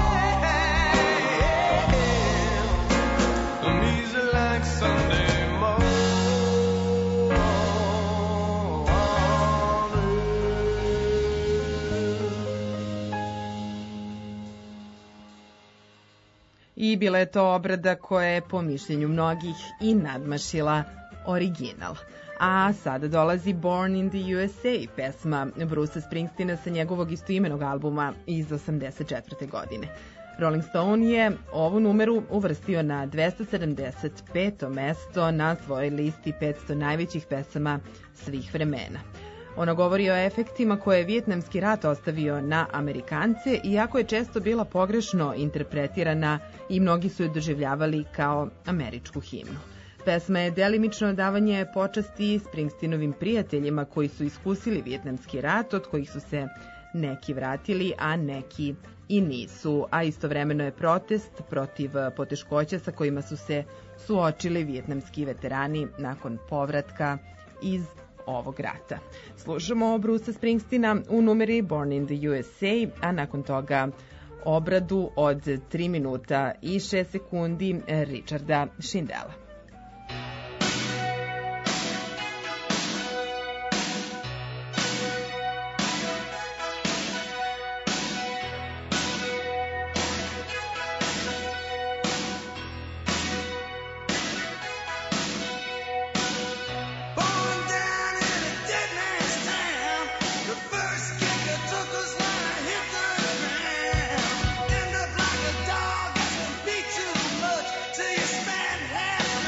Speaker 5: I'm easy like Sunday morning.
Speaker 3: I bila je to obrada koja je po mišljenju mnogih i nadmašila original. A sada dolazi Born in the USA, pesma Brucea Springsteena sa njegovog istoimenog albuma iz 84. godine. Rolling Stone je ovu numeru uvrstio na 275. mesto na svojoj listi 500 najvećih pesama svih vremena. Ona govori o efektima koje je Vijetnamski rat ostavio na Amerikance, iako je često bila pogrešno interpretirana i mnogi su je doživljavali kao američku himnu. Pesma je delimično davanje počasti Springsteenovim prijateljima koji su iskusili Vijetnamski rat, od kojih su se neki vratili, a neki i nisu, a istovremeno je protest protiv poteškoća sa kojima su se suočili vijetnamski veterani nakon povratka iz ovog rata. Slušamo Brucea Springsteena u numeri Born in the USA, a nakon toga obradu od 3 minuta i 6 sekundi Richarda Shindela.
Speaker 7: Born down in a dead man's town, the first kick that took us when I hit the ground. End up like a dog that's been beat too much till you spend half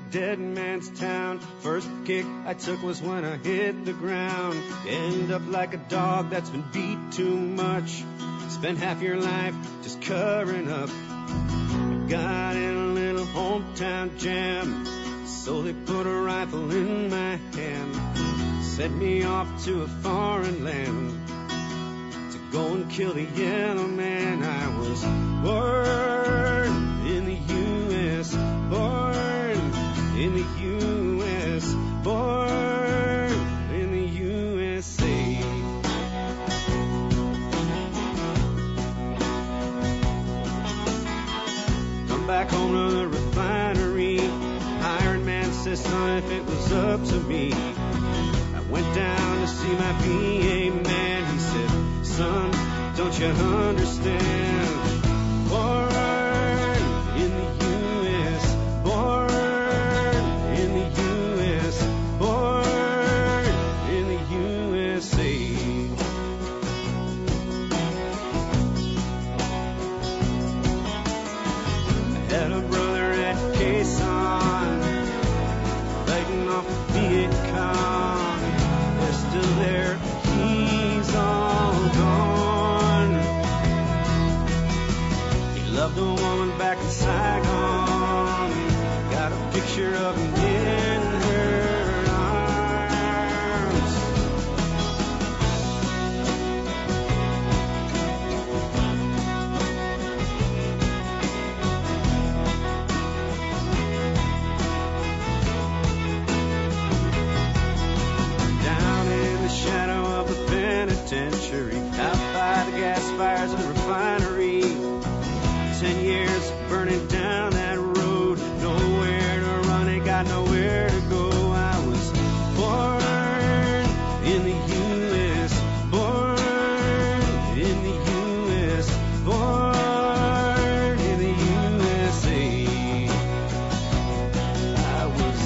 Speaker 8: dead man's town. First kick I took was when I hit the ground. You end up like a dog that's been beat too much. Spend half your life just covering up. I got in a little hometown jam, so they put a rifle in my hand, sent me off to a foreign land to go and kill the yellow man. I was born in the U.S., born in the U.S., born in the USA. Come back home to the refinery. Hiring man says, son, if it was up to me, I went down to see my VA man. He said, son, don't you understand? Born in the U.S., born in the U.S., born in the USA. I had a brother at Quezon, fighting off the Viet Cong. They're still there, he's all gone. He loved a woman back in Saigon, got a picture of him in her arms. Down in the shadow of the penitentiary, out by the gas fires of the refinery. 10 years burning down that road, nowhere to run, ain't got nowhere to go. I was born in the U.S., born in the U.S., born in the USA. I was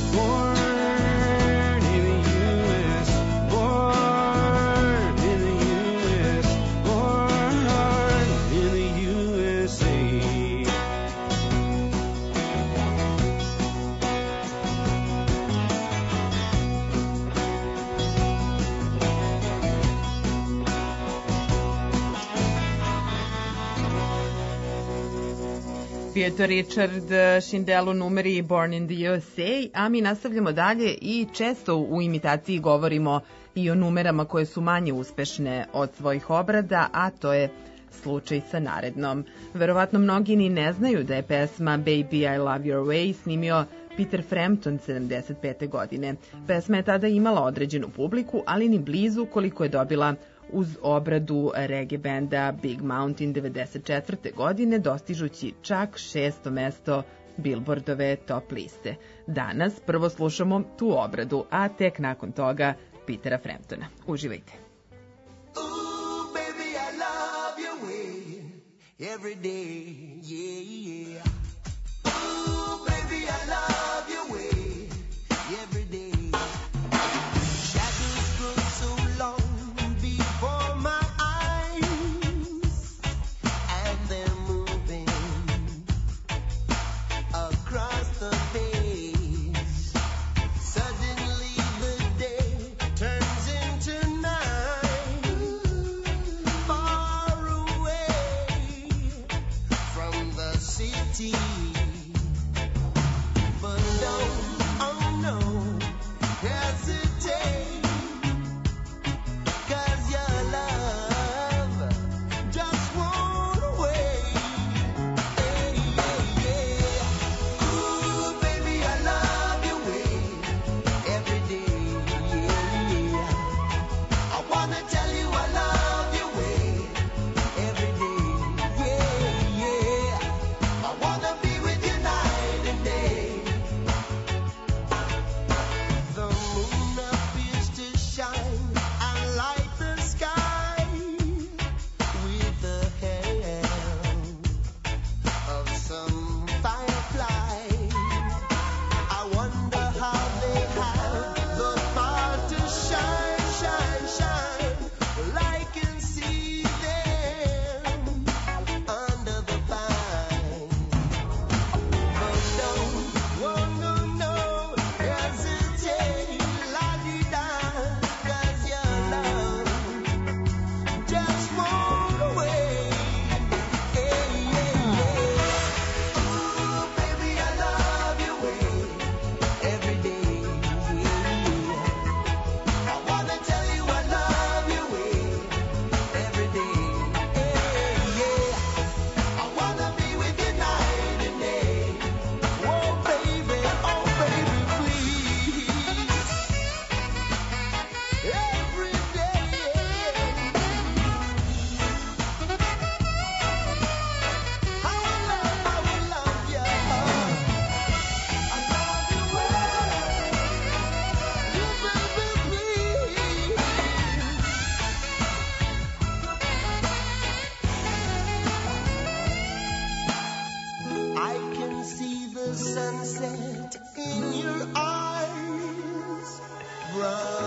Speaker 8: born in the U.S., born in the U.S., born in the USA.
Speaker 3: Bio je to Richard Schindel u numeri Born in the USA, a mi nastavljamo dalje i često u imitaciji govorimo i o numerama koje su manje uspešne od svojih obrada, a to je slučaj sa narednom. Verovatno mnogi ni ne znaju da je pesma Baby I Love Your Way snimio Peter Frampton 75. godine. Pesma je tada imala određenu publiku, ali ni blizu koliko je dobila uz obradu reggae benda Big Mountain 94. godine, dostižući čak 6. mesto Billboardove top liste. Danas prvo slušamo tu obradu, a tek nakon toga Petera Framptona. Uživajte.
Speaker 5: Ooh, baby, I love your way every day, yeah, yeah. Ooh, baby, I love your way every day. Shadows grow so long before my eyes, and they're moving across the face. Suddenly the day turns into night, far away from the city. But don't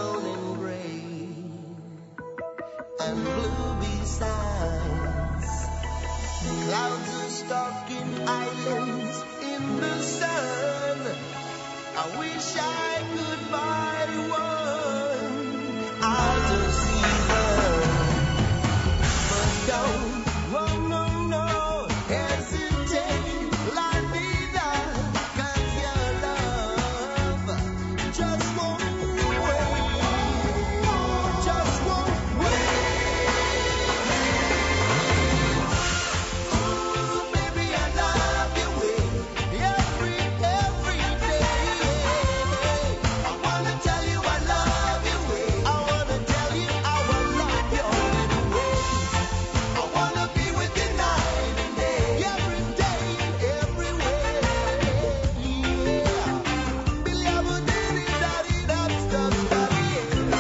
Speaker 9: brown and gray and blue besides. Clouds are stalking islands in the sun. I wish I could buy one out of season. But don't, oh no, no, hesitate, la vida, 'cause your love just won't wait, just won't wait. Ooh, baby, I love your way, every day. I wanna tell you I love your way. I wanna tell you how I love your way. I wanna be with you night and day, every day, everywhere. Yeah. Billy, I would daddy, stuff, yeah.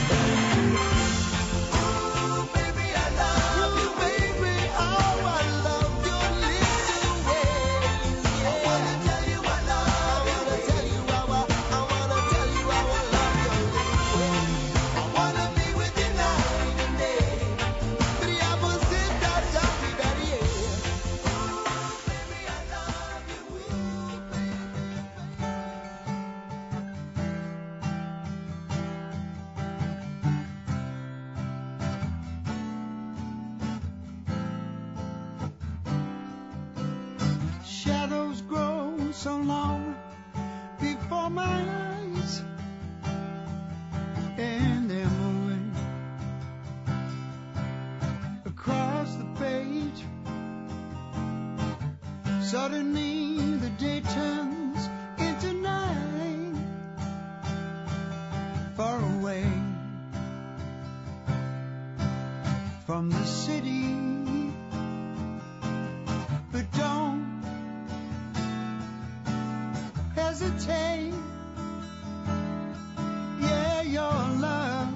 Speaker 9: Ooh, baby, I love you, baby. How I love your little ways. I wanna tell you I love you. I wanna tell you how I love your little ways. I wanna be with you night and day. Billy, I would sit down, daddy, yeah. Baby, I love you.
Speaker 5: Shadows grow so long before my eyes, and they're moving across the page. Suddenly the day turns into night, far away from the city. But don't hesitate, yeah, your love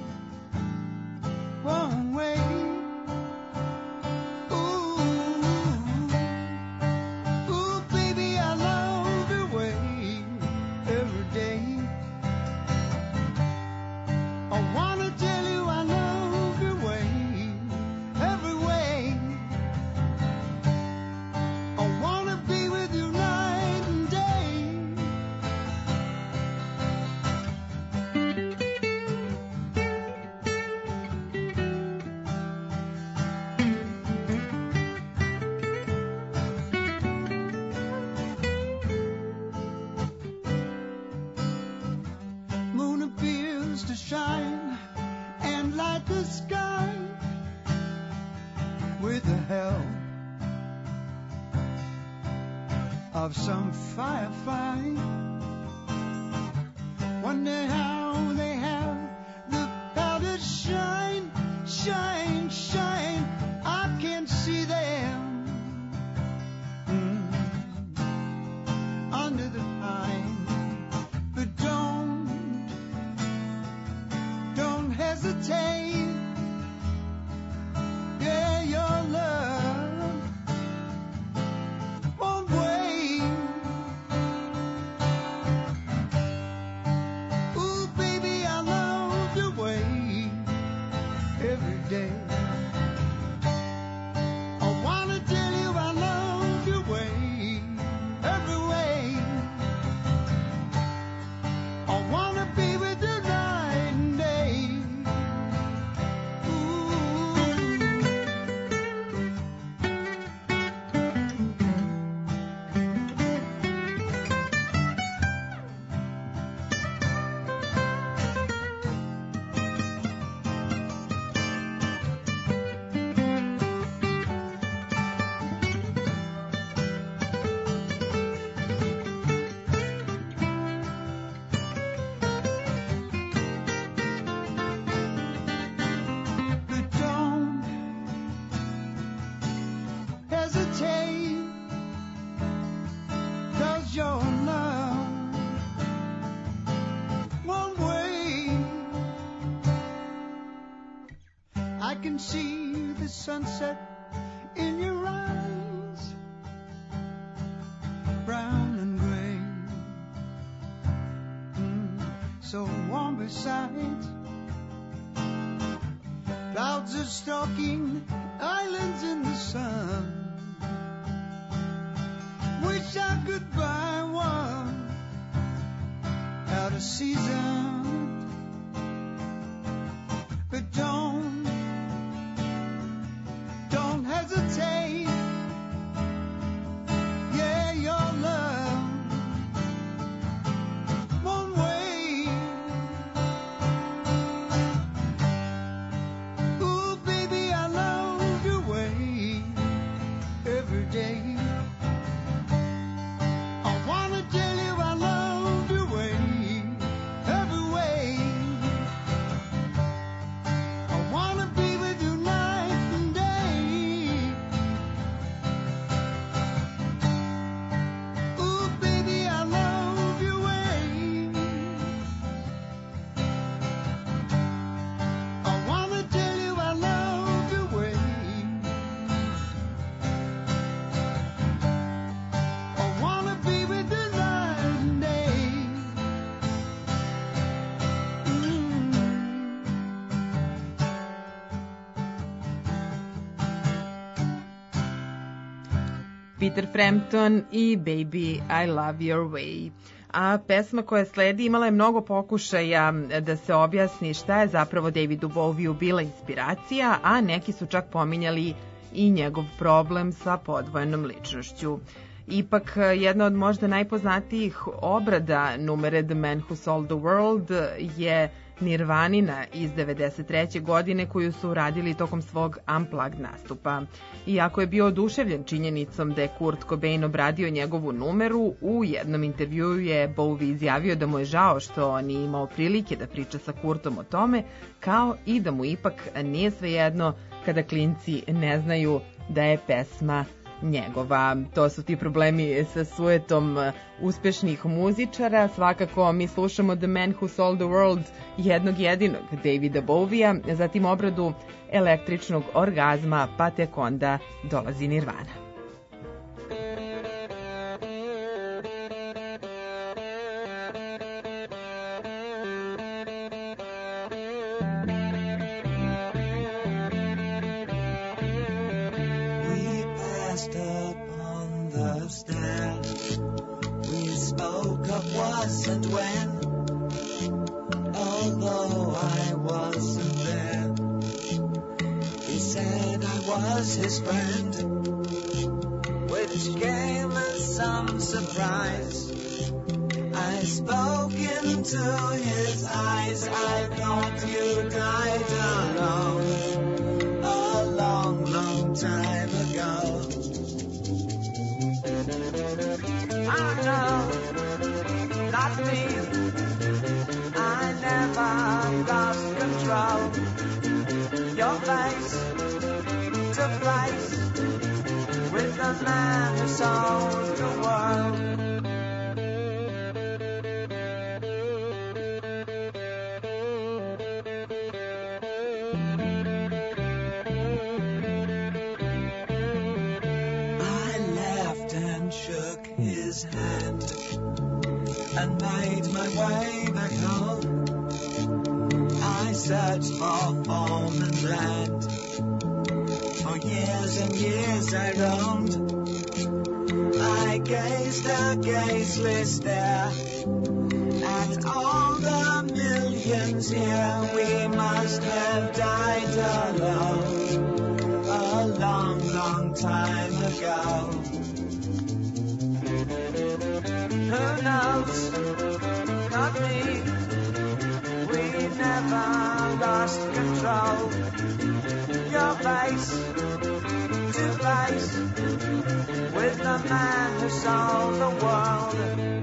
Speaker 5: won't wait. Ooh, ooh, baby, I love your way every day. I wanna tell you I love your way every way. I wanna be with you night and day. Moon appears to shine and light the sky with the help of some firefly. Wonder how they have the power to shine, shine, shine. I can see them under the pine. But don't hesitate. Yeah, your love won't wait. Ooh, baby, I love your way every day. I wanna tell you I love your way every way. I wanna be with you night and day. But don't hesitate, 'cause your love won't wait. I can see the sunset in your eyes, brown and gray, so warm
Speaker 9: sight. Clouds are stalking islands in the sun. Wish I could buy one out of season, but don't hesitate. Yeah, your love won't wait. Ooh, baby, I love your way every day. I wanna tell you I love your way every way. I wanna be with you night and day. Ooh, baby, I love your way. I wanna tell you I love your way. I wanna be with you night and day.
Speaker 3: Peter Frampton i Baby I Love Your Way. A pesma koja sledi imala je mnogo pokušaja da se objasni šta je zapravo Davidu Bowieu bila inspiracija, a neki su čak pominjali i njegov problem sa podvojenom ličnošću. Ipak, jedna od možda najpoznatijih obrada numere The Man Who Sold the World je Nirvanina iz 93. godine koju su uradili tokom svog Unplugged nastupa. Iako je bio oduševljen činjenicom da je Kurt Cobain obradio njegovu numeru, u jednom intervjuu je Bowie izjavio da mu je žao što nije imao prilike da priča sa Kurtom o tome, kao i da mu ipak nije svejedno kada klinci ne znaju da je pesma njegova. To su ti problemi sa sujetom uspešnih muzičara. Svakako mi slušamo The Man Who Sold the World jednog jedinog Davida Bowiea, zatim obradu električnog orgazma, pa tek onda dolazi Nirvana.
Speaker 9: And when, although I wasn't there, he said I was his friend, which came as some surprise. I spoke into his eyes, I thought you died alone a long, long time ago. I know. Not me, I never lost control. Your face to face with the man who sold the world. I laughed and shook his hand and made my way back home. I searched for home and land. For years and years I roamed. I gazed a gazeless stare at all the millions here. We must have died alone a long, long time ago. Who knows? Not me. We never lost control. Your face to face with the man who sold the world.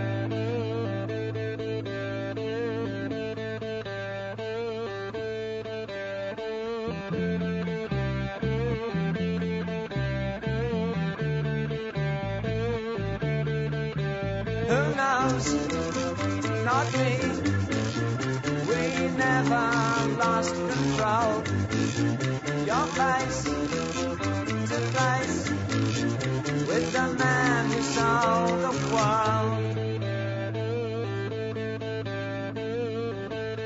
Speaker 9: Who knows? Not me. We never lost control. Your face to face with the man who sold the world.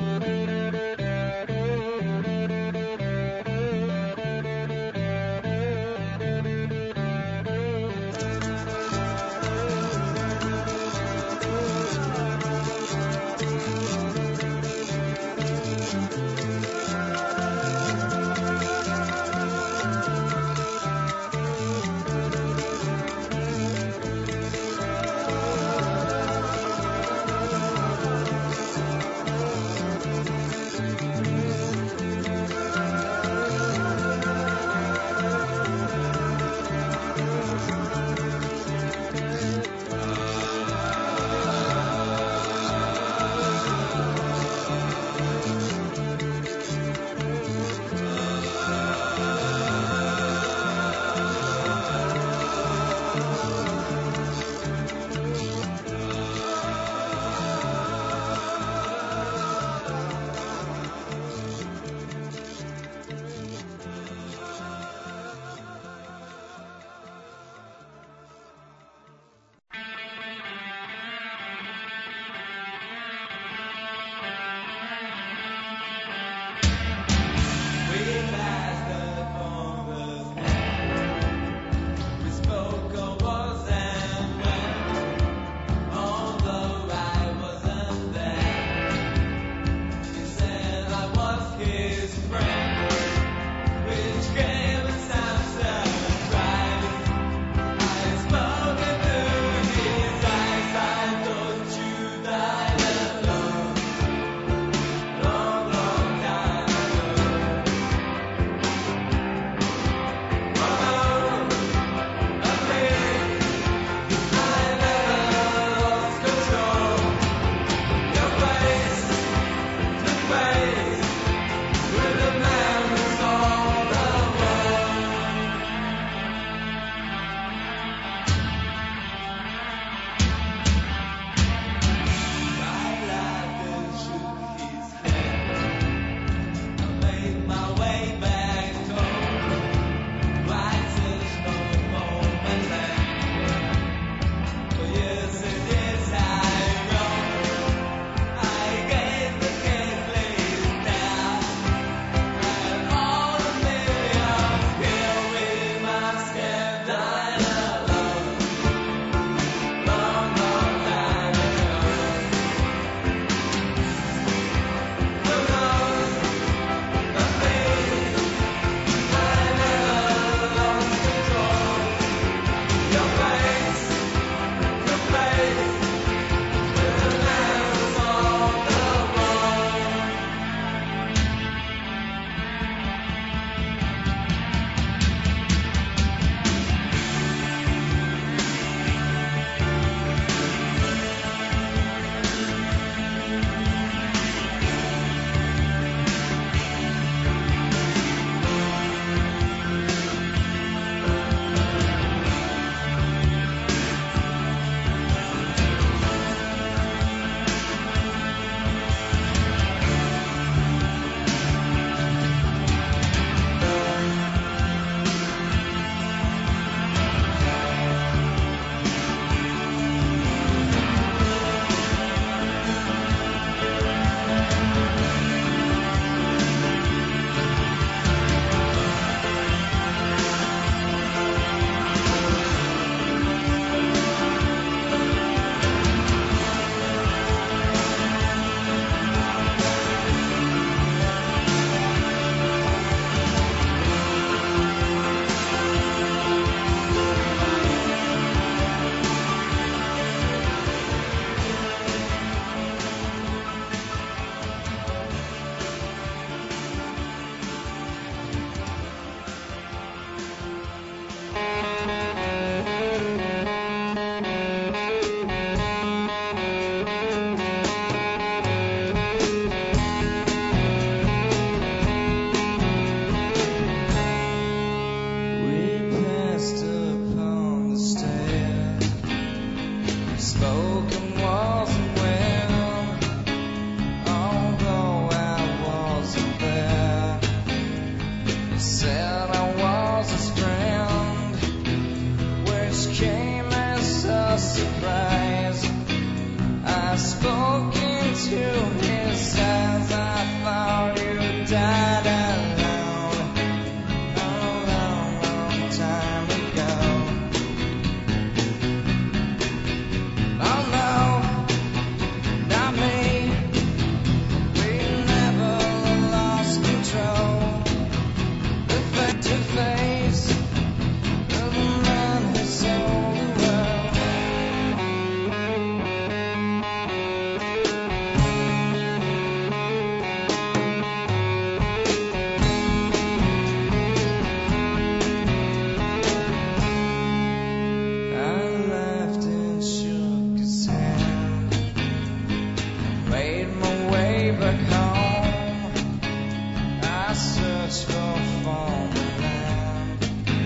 Speaker 10: surprise. I spoke into his eyes. back home, I search for foreign land.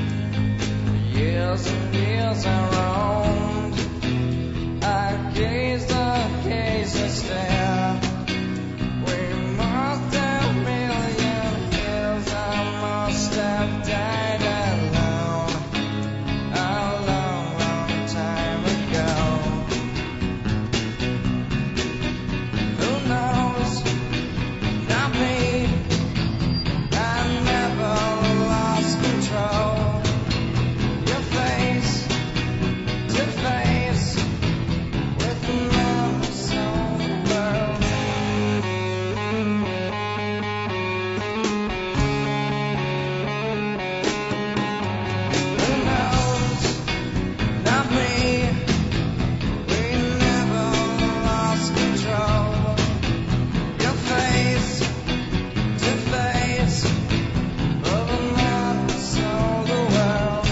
Speaker 10: Years and years I roamed, I gazed and stared. We must have million years, I must have died alone, a long, long time ago. Who knows? Not me. I never lost control. Your face to face with the love of some world. Who knows? Not me. We never lost control. Your face to face of a man who sold the world.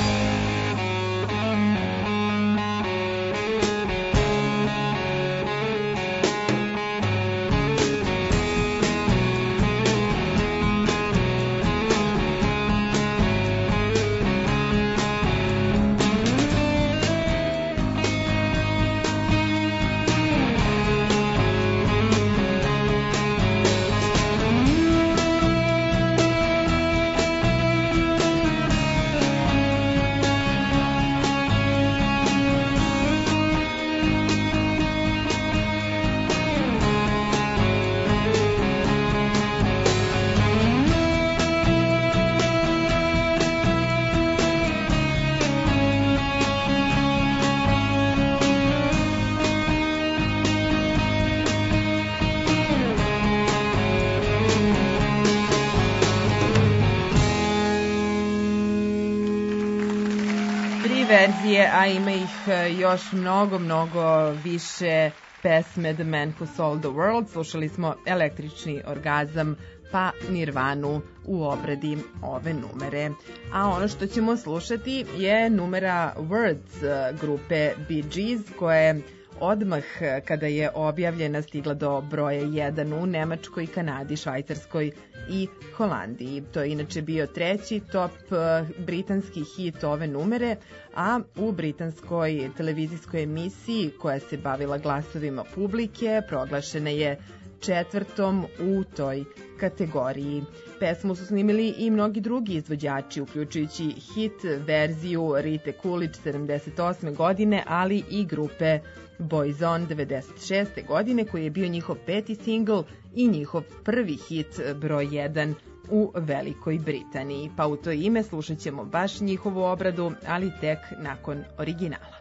Speaker 3: Tri verzije, a ima ih još mnogo, mnogo više pesme The Man Who Sold the World. Slušali smo Električni orgazam pa Nirvanu u obradi ove numere. A ono što ćemo slušati je numera Words grupe Bee Gees, koja je odmah kada je objavljena stigla do broja 1 u Nemačkoj, Kanadi, Švajcarskoj i Holandiji. To je inače bio treći top britanski hit ove numere, a u britanskoj televizijskoj emisiji koja se bavila glasovima publike proglašena je četvrtom u toj kategoriji. Pesmu su snimili i mnogi drugi izvođači, uključujući hit verziju Rite Coolidge 78. godine, ali i grupe Boyzone 96. godine, koji je bio njihov peti singl i njihov prvi hit broj 1 u Velikoj Britaniji. Pa u to ime slušat ćemo baš njihovu obradu, ali tek nakon originala.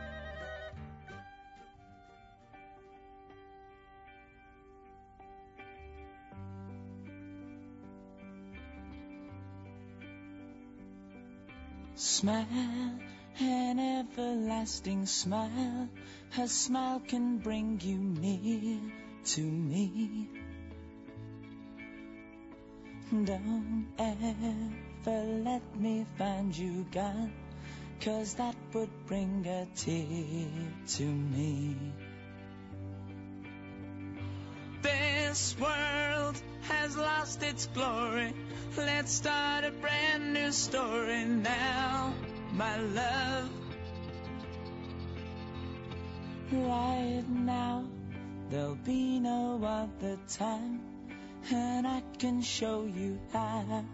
Speaker 1: Smile, an everlasting smile. Her smile can bring you near to me. Don't ever let me find you gone, 'cause that would bring a tear to me. This world has lost its glory. Let's start a brand new story now, my love. Right now, there'll be no other time, and I can show you how,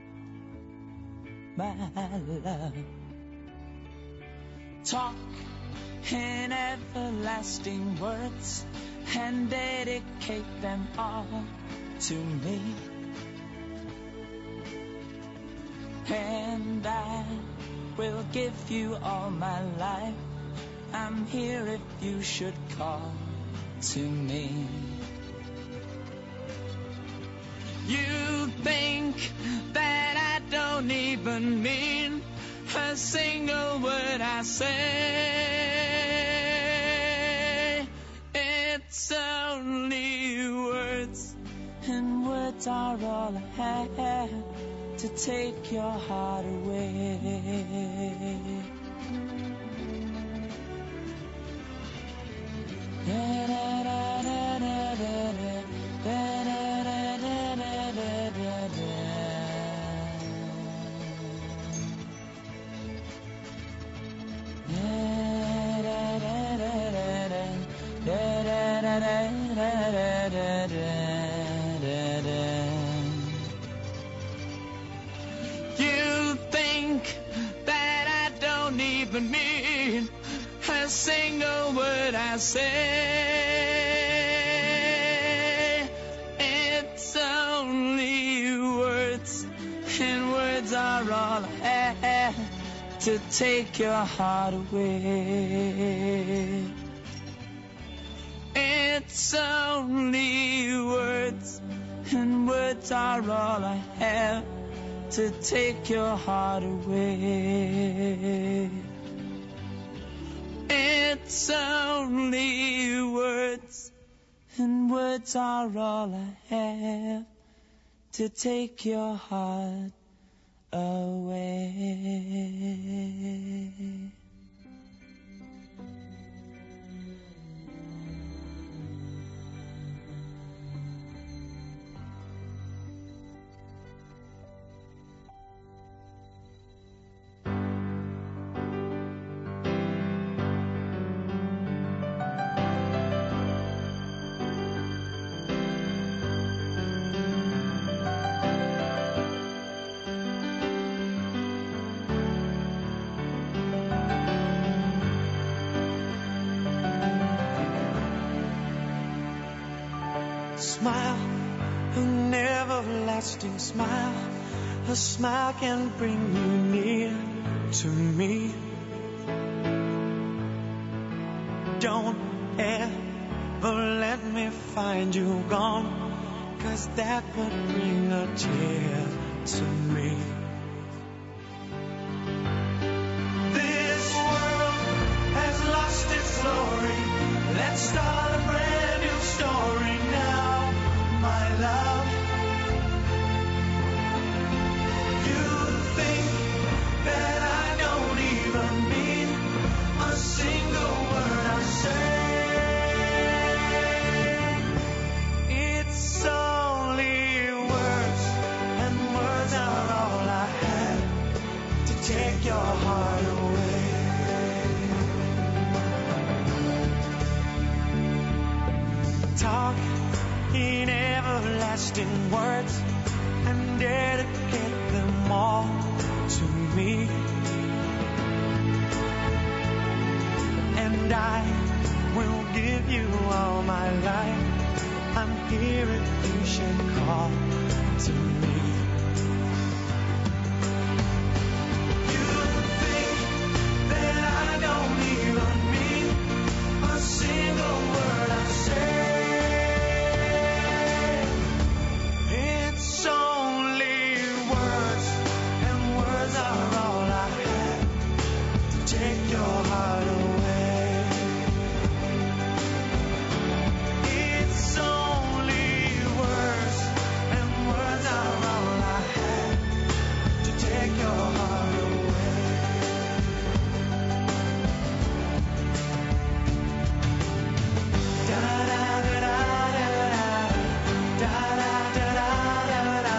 Speaker 1: my love. Talk in everlasting words and dedicate them all to me. And I will give you all my life. I'm here if you should call to me. You think that I don't even mean a single word I say. It's only words, and words are all I have to take your heart away. Da da da da da da da da.
Speaker 10: You think that I don't even mean a single word I say. It's only words, and words are all I have to take your heart away. It's only words, and words are all I have to take your heart away. It's only words, and words are all I have to take your heart away.
Speaker 5: Smile, an everlasting smile. A smile can bring you near to me. Don't ever let me find you gone, 'cause that would bring a tear to me. This world has lost its glory. Let's start a brand new story now, my love. You think that I don't even mean a single word I say. It's only words, and words are all I have to take your heart away. Talk in everlasting words and dedicate them all to me. And I will give you all my life. I'm here if you should call to me. You think that I don't even mean a single word I say. It's only words, and words are all I have to take your heart away. It's only words, and words are all I have to take your heart away. Da da da da da da da da da da da.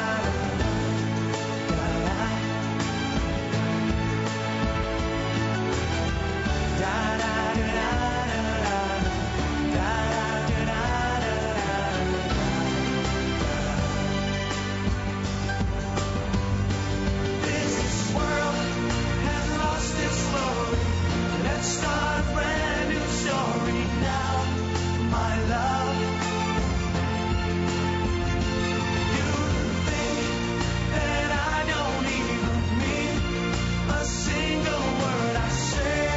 Speaker 5: This world has lost its glory. Let's start a brand new story now, my love. You think that I don't even mean a single word I say.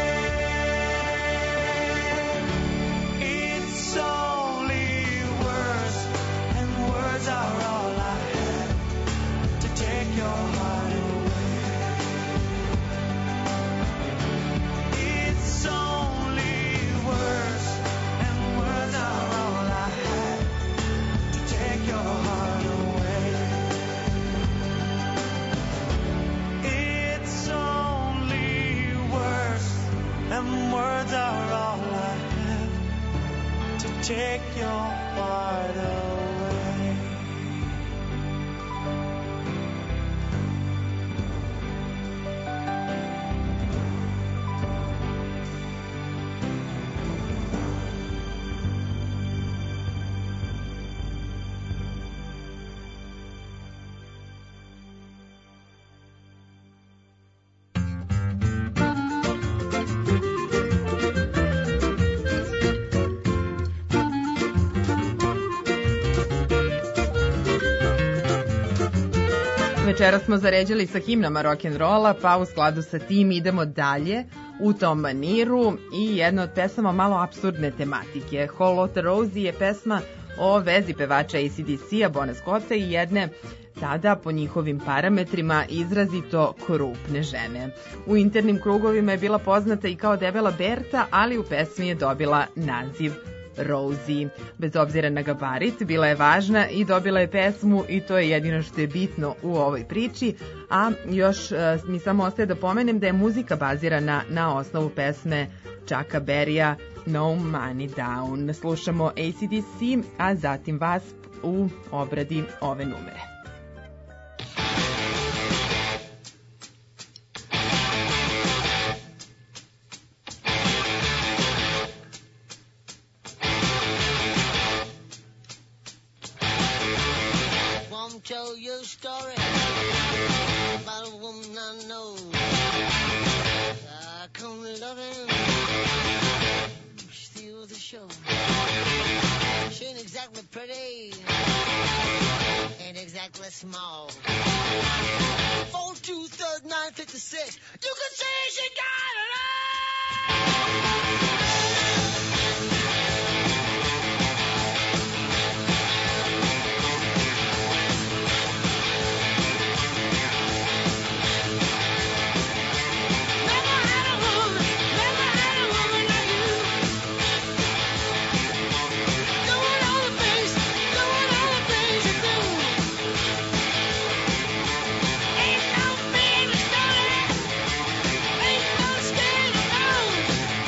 Speaker 5: It's only words, and words are all I have to take your heart away. It's only words, and words are all I have to take your heart away. It's only words, and words are all I have to take your heart away.
Speaker 3: Večera smo zaređali sa himnama rock'n'rolla, pa u skladu sa tim idemo dalje u tom maniru i jedna od pesama malo apsurdne tematike. Whole Lotta Rosie je pesma o vezi pevača AC/DC-a Bona Scotta i jedne tada po njihovim parametrima izrazito krupne žene. U internim krugovima je bila poznata i kao debela Berta, ali u pesmi je dobila naziv Rosie. Bez obzira na gabarit, bila je važna i dobila je pesmu i to je jedino što je bitno u ovoj priči, a još mi samo ostaje da pomenem da je muzika bazirana na osnovu pesme Chucka Berrya No Money Down. Slušamo AC/DC, a zatim Wasp u obradi ove numere.
Speaker 11: Tell you a story about a woman I know. I come loving, steal the show. She ain't exactly pretty, ain't exactly small. 4-2-3-9-56. You can say she got it all. Ain't no scared of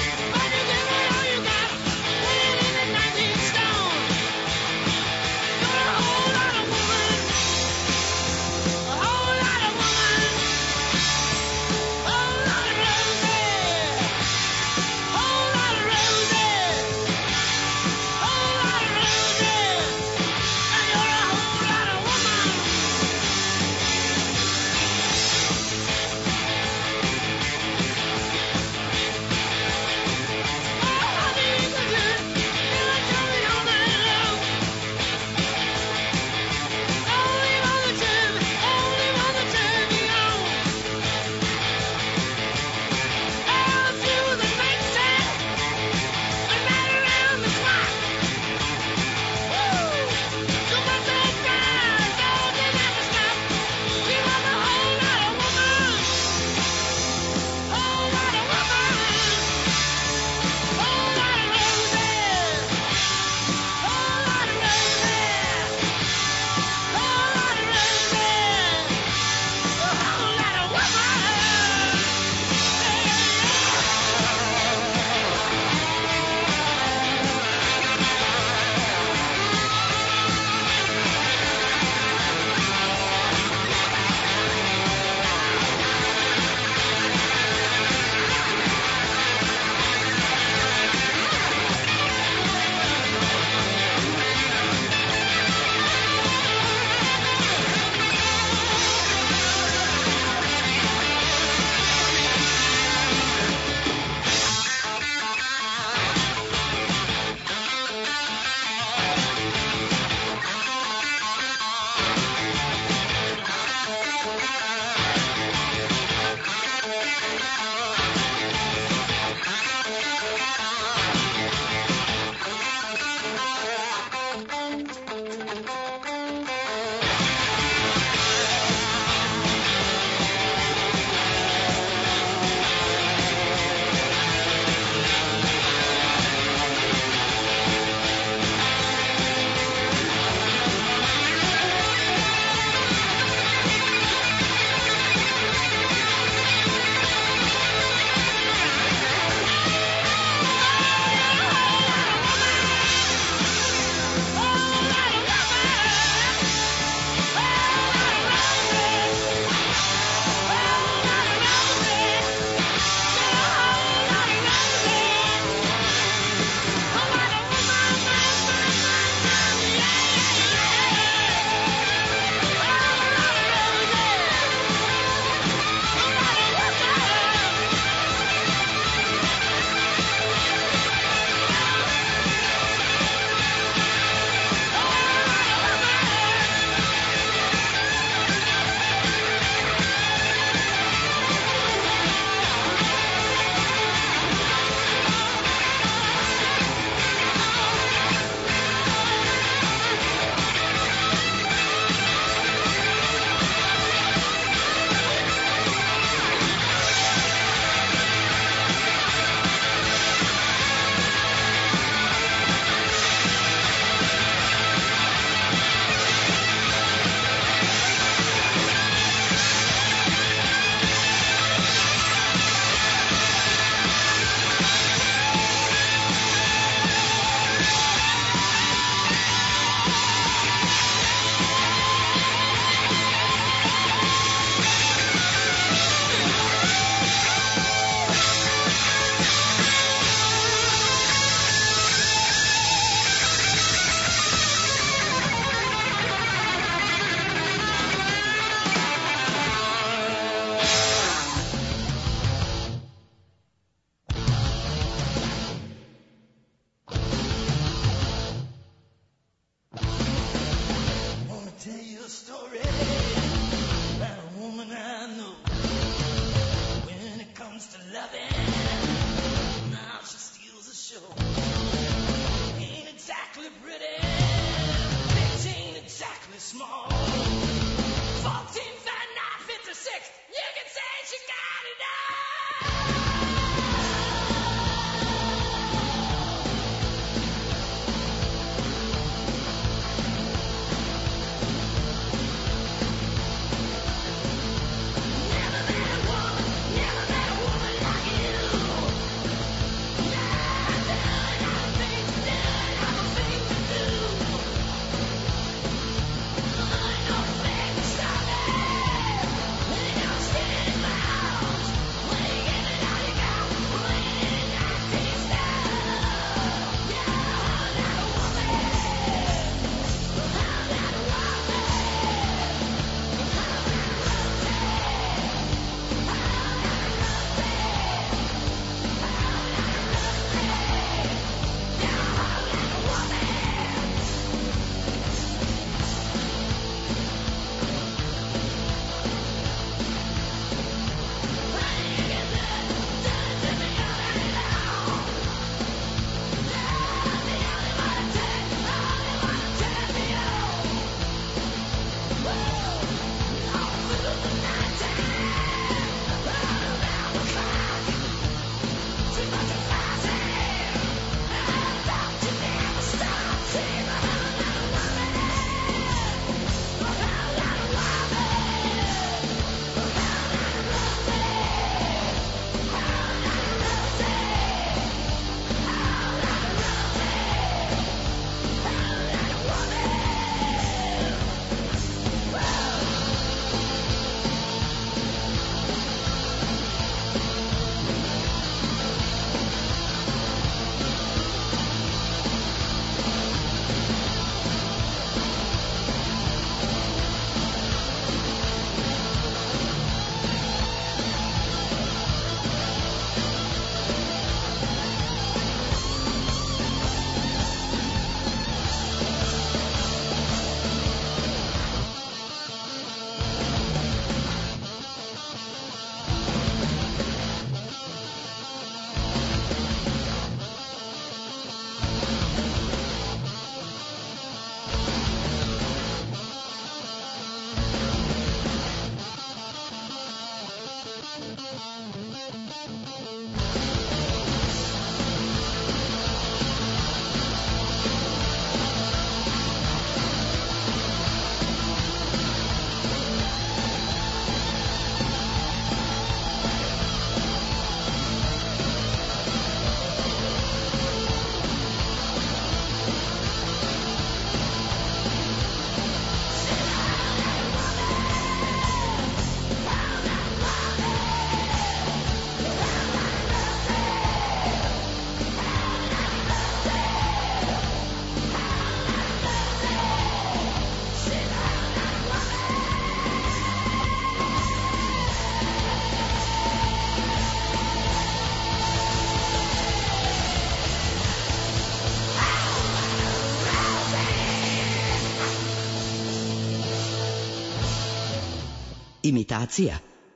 Speaker 12: Imitacija.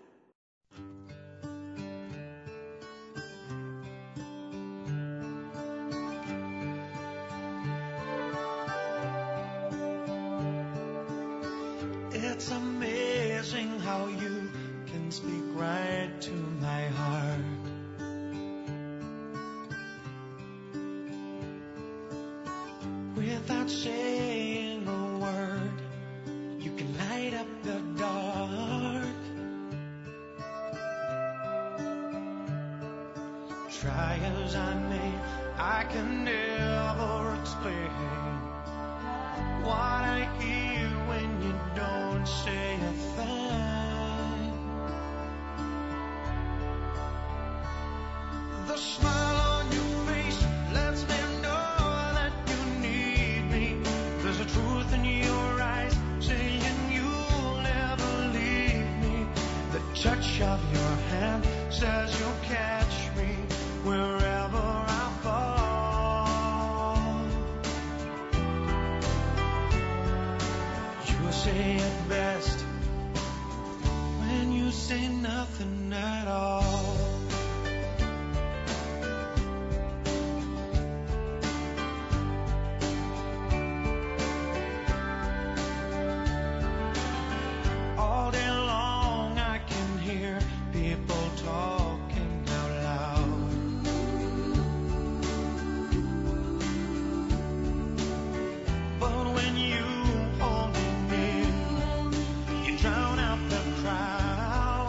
Speaker 5: It's amazing how you can speak right to my heart. Without saying a word, you can light up the dark. Try as I may, I can never explain what I hear when you don't say a thing. The smile on your face lets me know that you need me. There's a truth in your eyes saying you'll never leave me. The touch of your hand says you'll catch me wherever I fall. You say it best when you say nothing at all. All day long I can hear people talking out loud. But when you hold me near, you drown out the crowd.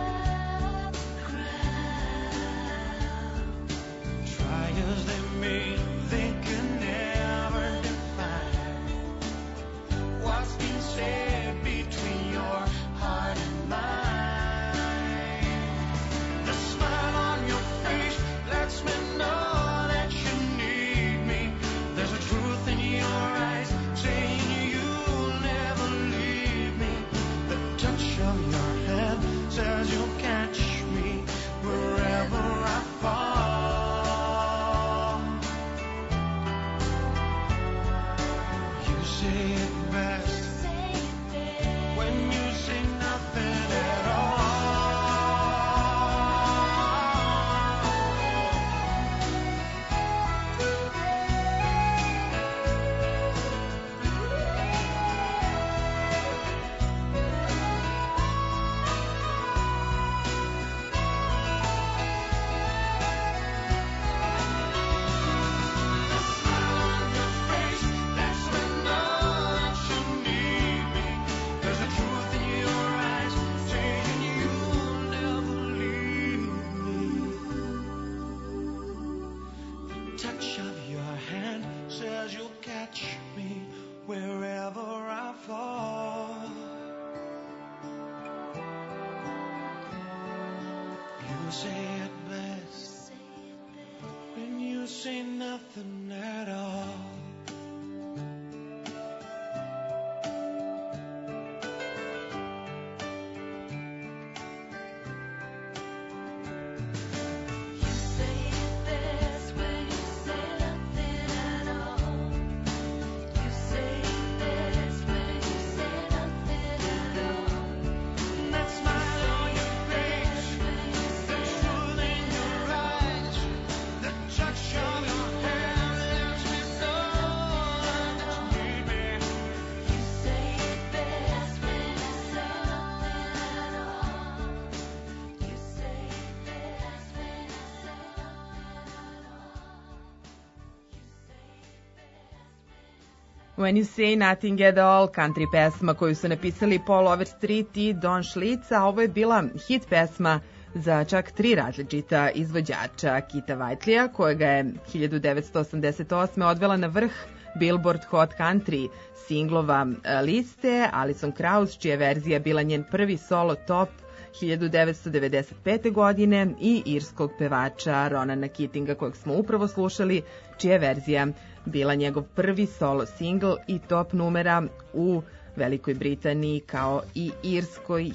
Speaker 5: Try as they may, they can never define what's been said between your heart and mine. The smile on your face lets me know that you need me. There's a truth in your eyes saying you'll never leave me. The touch of your hand says you'll catch me wherever I fall. You say it best when you say nothing at all. The smile on your face lets me know that you need me. There's a truth in your eyes saying you'll never leave me. The touch of your hand says you'll catch me wherever I fall. You say it best when you say nothing at all. You say it best when you say nothing at all. You say it best when you say nothing at all. That smile on your face, the truth in your eyes, the touch of your hand lets me know that you need me. You say it best when you say nothing at all. You say it best when you say nothing at all.
Speaker 3: When You Say Nothing at All, country pesma koju su napisali Paul Overstreet i Don Schlitz, a ovo je bila hit pesma za čak 3 različita izvođača. Kita Whiteleya, kojega je 1988. odvela na vrh Billboard Hot Country singlova liste, Alison Krauss, čija verzija bila njen prvi solo top 1995. godine, i irskog pevača Ronana Keatinga, kojeg smo upravo slušali, čija verzija bila njegov prvi solo singl i top numera u Velikoj Britaniji kao i Irskoj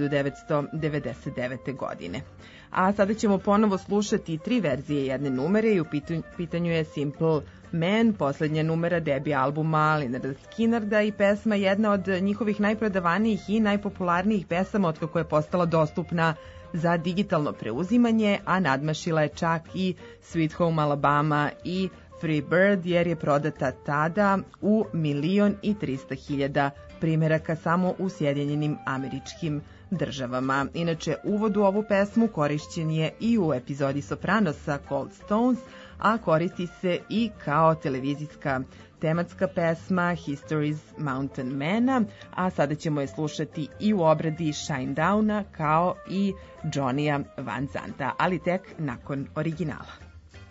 Speaker 3: 1999. godine. A sada ćemo ponovo slušati 3 verzije jedne numere i u pitanju je Simple Man, poslednja numera debi albuma Lynyrda Skynyrd'a i pesma jedna od njihovih najprodavanijih i najpopularnijih pesama otkako je postala dostupna za digitalno preuzimanje, a nadmašila je čak i Sweet Home Alabama i Free Bird jer je prodata tada u 1.300.000 primeraka samo u Sjedinjenim Američkim Državama. Inače, uvod u ovu pesmu korišćen je i u epizodi Sopranosa Cold Stones, a koristi se i kao televizijska tematska pesma History's Mountain Mana, a sada ćemo je slušati i u obradi Shinedown-a kao i Johnny-a Van Zanta, ali tek nakon originala.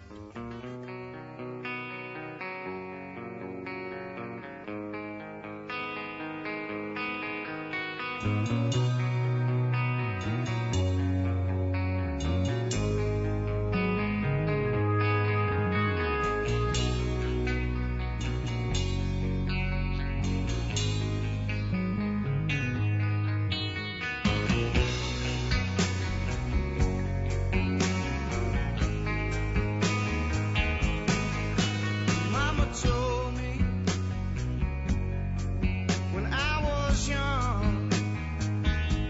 Speaker 5: Mama told me when I was young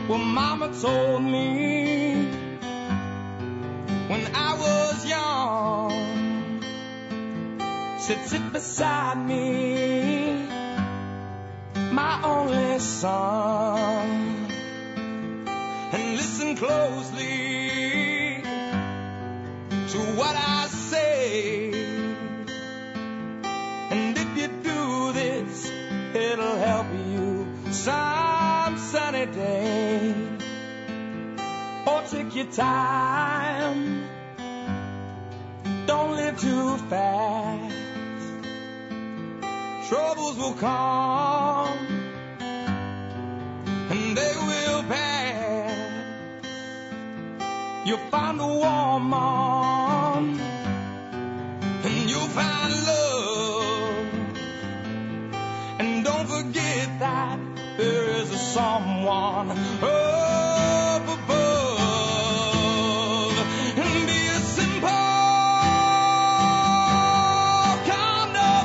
Speaker 10: Well, Mama told me when I was young, said sit beside me, my only son, and listen closely to what I say. And if you do this, it'll help you some sunny day. Or take your time, don't live too fast. Troubles will come and they will pass. You'll find a woman and you'll find love. And don't forget that there is a someone up above. And be a simple kind of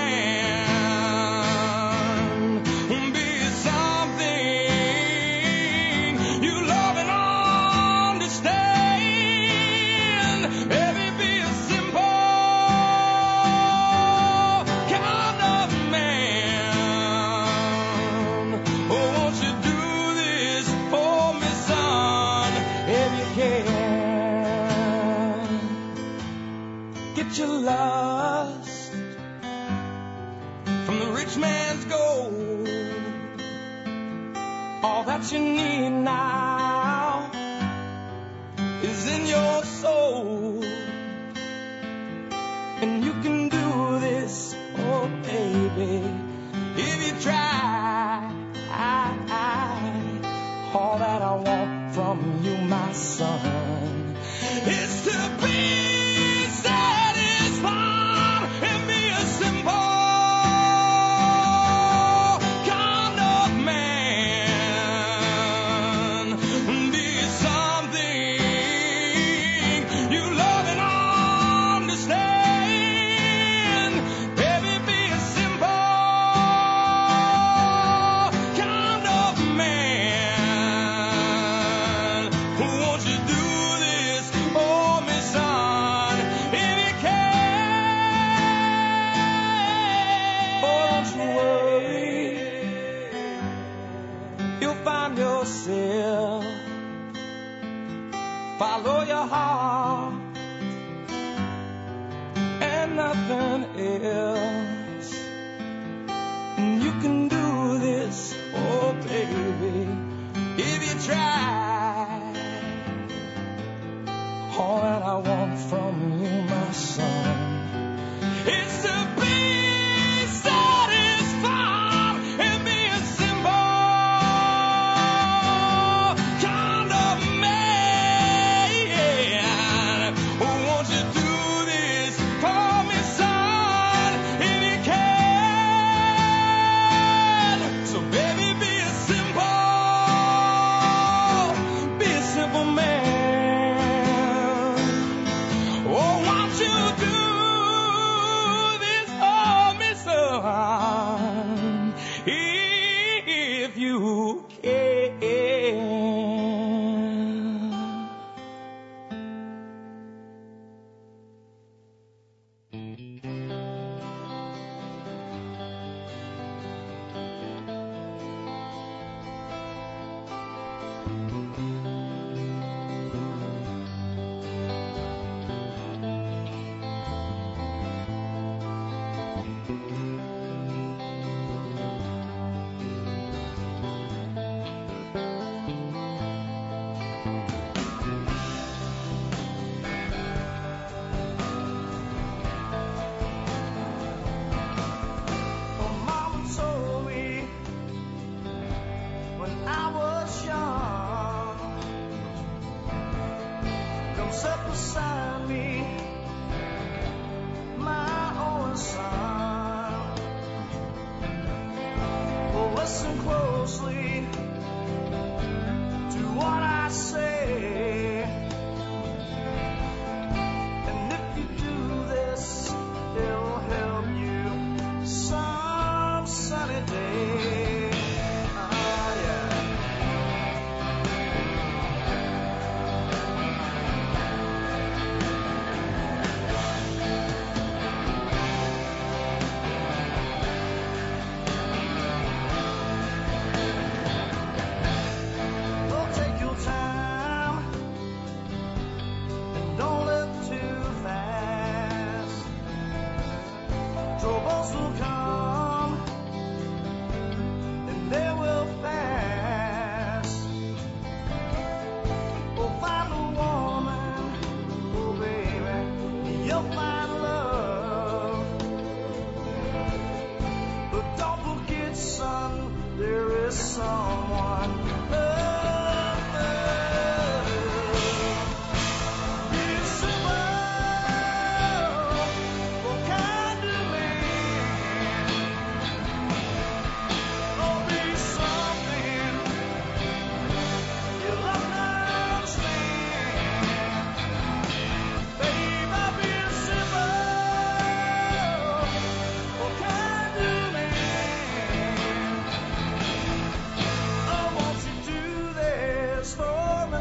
Speaker 10: man. Be something you love and understand. Baby, be a simple kind of man. Oh, won't you do this for me, son, if you can? Get your lust from the rich man's gold. All that you need now is in your soul. And you can do this, oh baby, if you try. All that I want from you, my son, is to be satisfied and be a simple kind of man. Be something you love and understand. Baby, be a simple kind of man. Won't you do this for me, son, if you can? Oh, don't you worry, you'll find yourself. Follow your heart and nothing else. And you can do this, oh baby, if you try. All that I want from you, my son, is to be satisfied and be a simple kind of man. Won't you do this for me, son, if you can? So baby, be a simple man. Oh, won't you do this for me, son, if you can?
Speaker 5: Well, Mama told me when I was young, come sit beside me, my only son. Well, listen closely to what I say. And if you do this, it'll help you some sunny day. Yeah.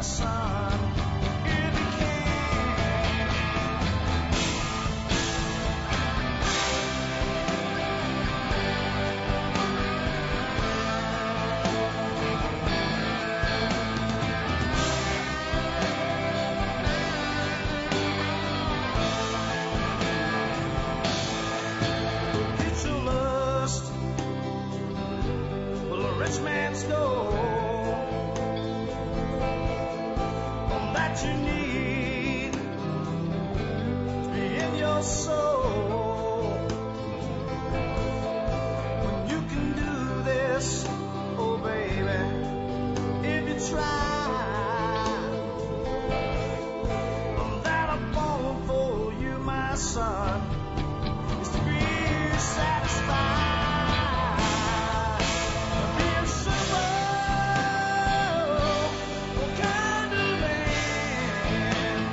Speaker 10: my son if you can. Get your lust, well, a rich man's gold. That you need to be in your soul. When you can do this, oh baby, if you try, that I'm born for you, my son, is to be satisfied. Be a simple kind of man.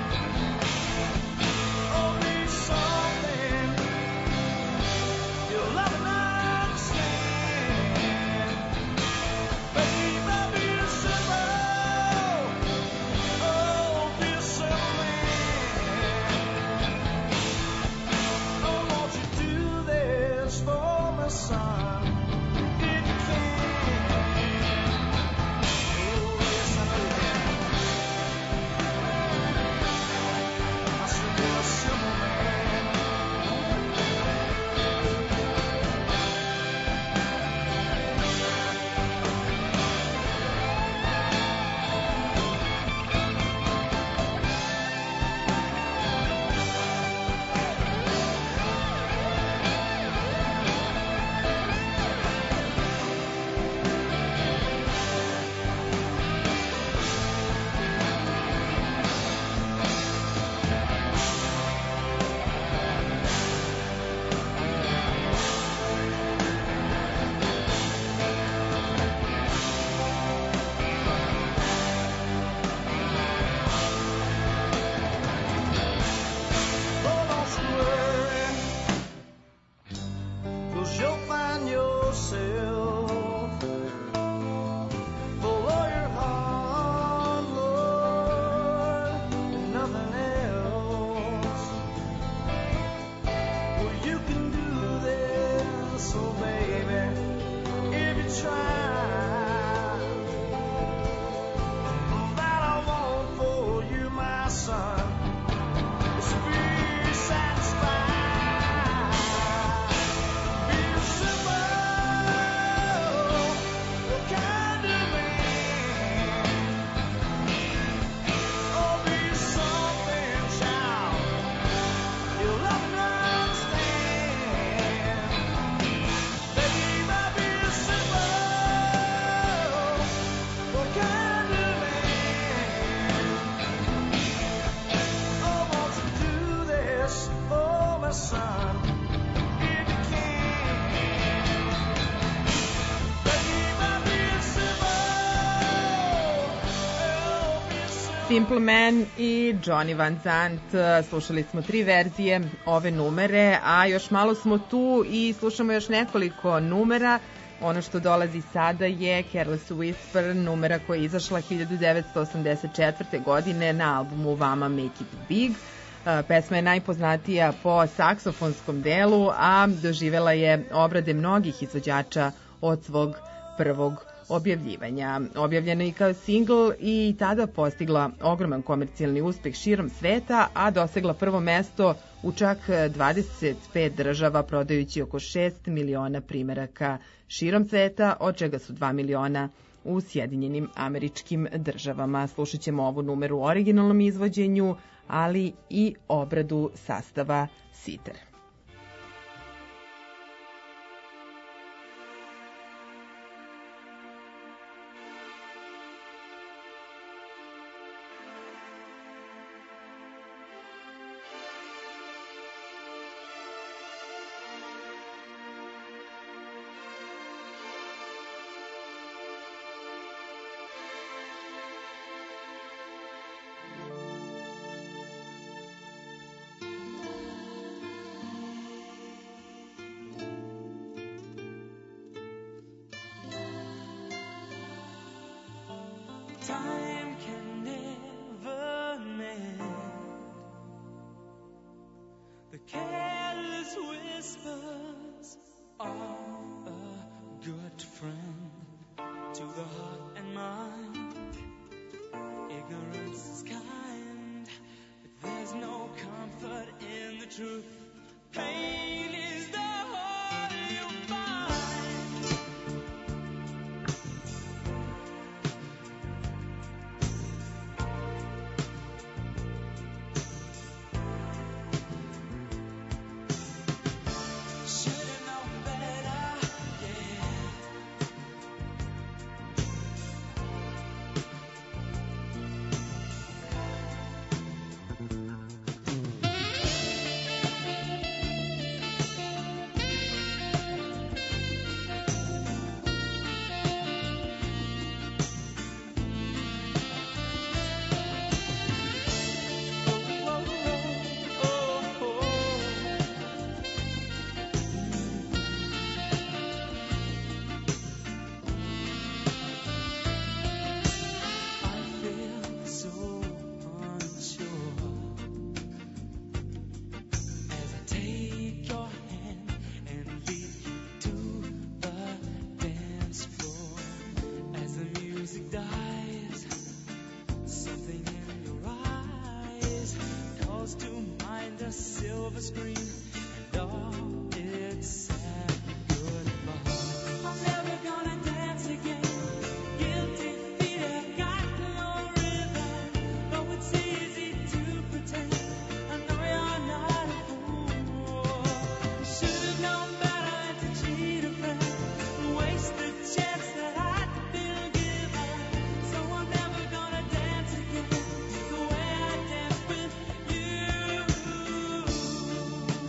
Speaker 10: Oh, be something you'll love and understand. Baby, be a simple, oh, be a simple man. Oh, won't you do this for my son, if you can? Oh, yes, I know you can. I said you're a simple man. Oh, don't you worry, 'cause you'll find yourself full of your heart, Lord, and nothing else. Well, you can do this, oh baby, if you try. That I want for you, my son, is to be satisfied. Be a simple kind of man. Oh, be something, child, you'll love and understand. Baby, be a simple kind of man. Oh, won't you do this for my son, if you can? Baby, be a simple, oh, be a simple.
Speaker 3: Simple Man i Johnny Van Zandt. Slušali smo 3 verzije ove numere, a još malo smo tu i slušamo još nekoliko numera. Ono što dolazi sada je Careless Whisper, numera koja je izašla 1984. godine na albumu Vama Make It Big. Pesma je najpoznatija po saksofonskom delu, a doživela je obrade mnogih izvođača od svog prvog objavljivanja. Objavljena je kao singl i tada postigla ogroman komercijalni uspeh širom sveta, a dosegla prvo mesto u čak 25 država, prodajući oko 6 miliona primeraka širom sveta, od čega su 2 miliona u Sjedinjenim Američkim Državama. Slušat ćemo ovu numeru u originalnom izvođenju, ali i obradu sastava Sitar.
Speaker 1: Time can never silver screen, and all its sad goodbye. I'm never gonna dance again. Guilty feet have got no rhythm. Though it's easy to pretend, I know you're not a fool. Should have known better to cheat a friend, waste the chance that I'd been given. So I'm never gonna dance again the way I danced with you.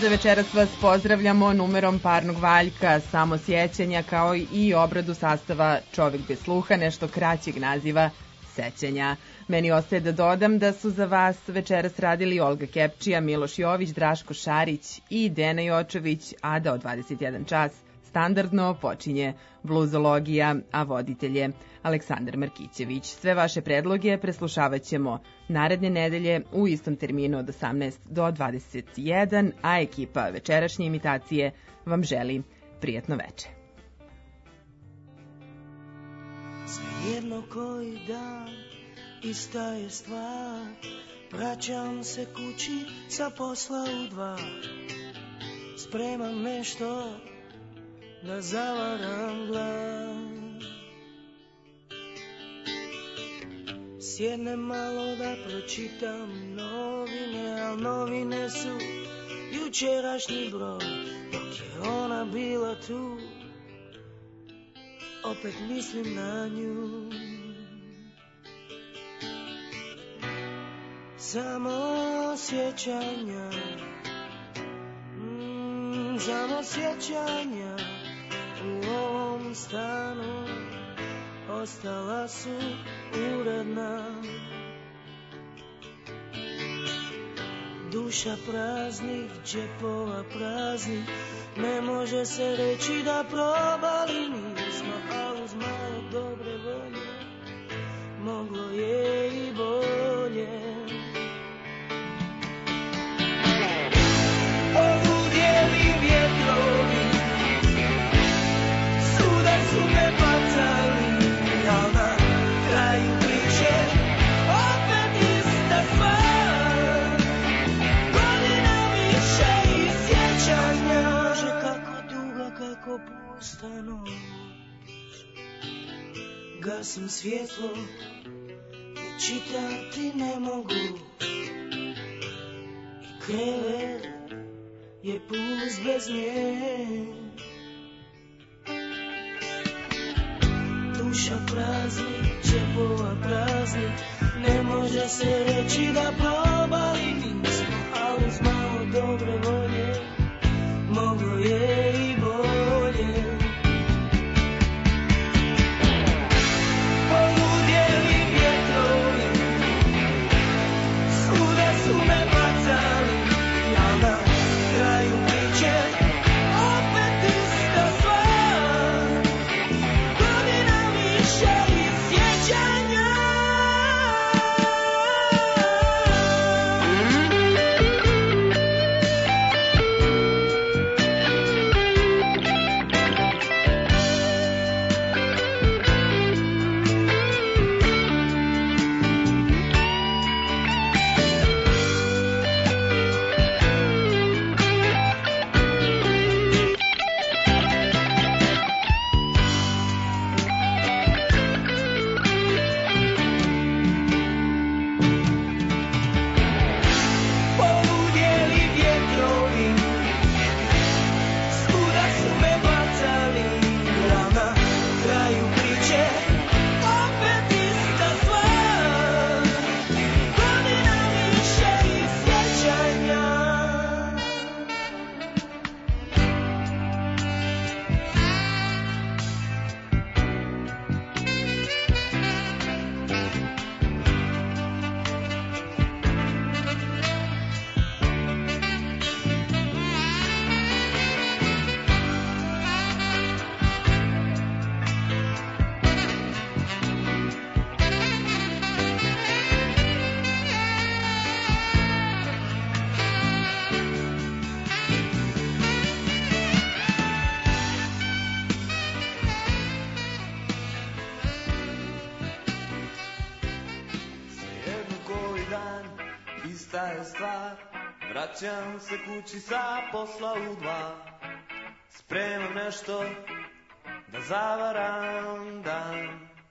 Speaker 3: za večeras vas pozdravljamo numerom parnog valjka, samo sjećanja, kao i obradu sastava Čovek bez sluha, nešto kraćeg naziva Sećanja. Meni ostaje da dodam da su za vas večeras radili Olga Kepčija, Miloš Jović, Draško Šarić i Dena Jočević, a da od 21 čas standardno počinje bluzologija, a voditelj je Aleksandar Markićević. Sve vaše predloge preslušavat ćemo naredne nedelje u istom terminu od 18 do 21, a ekipa večerašnje imitacije vam želi prijatno veče.
Speaker 9: Svejedno koji dan, ista je stvar. Vraćam se kući sa posla u 2. Spremam nešto da zavaram glas. Sjednem malo da pročitam novine, al novine su jučerašnji broj. Dok je ona bila tu, opet mislim na nju. Samo sjećanja, samo sjećanja u ovom stanu ostala su uredna. Duša praznih, džepova praznih, ne može se reći da probali nismo, a uz malo dobre volje moglo je i bolje. Poludjeli vjetrovi svuda su me bacali, al na kraju priče opet ista stvar. Godina više i sjećanja, može kako duga, kako pusta noć. Gasim svjetlo i čitati ne mogu, i krevet je pust bez nje. Duša prazni, džepova prazni, ne može se reći da probali nismo, a uz malo dobre volje moglo je i bolje. Poludjeli vjetrovi svuda su me bacali, al na kraju priče opet ista stvar. Godina više i sjećanja. Poludjeli vjetrovi svuda su me bacali, al na kraju priče opet ista stvar. Godina više i sjećanja.
Speaker 12: Jedno koji dan, ista je stvar. Vraćam se kući sa posla u 2. Spremam nešto da zavaram dan.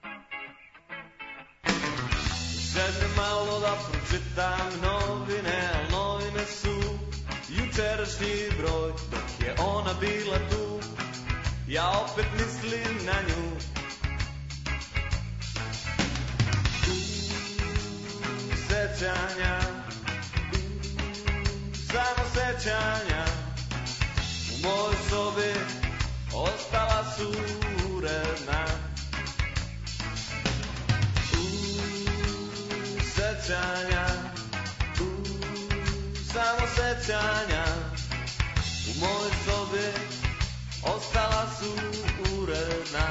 Speaker 12: Sednem malo da pročitam novine, al novine su jučerašnji broj. Dok je ona bila tu, ja opet mislim na nju. Sećanja, samo sećanja. sećanja u mojoj sobi ostala su uredna.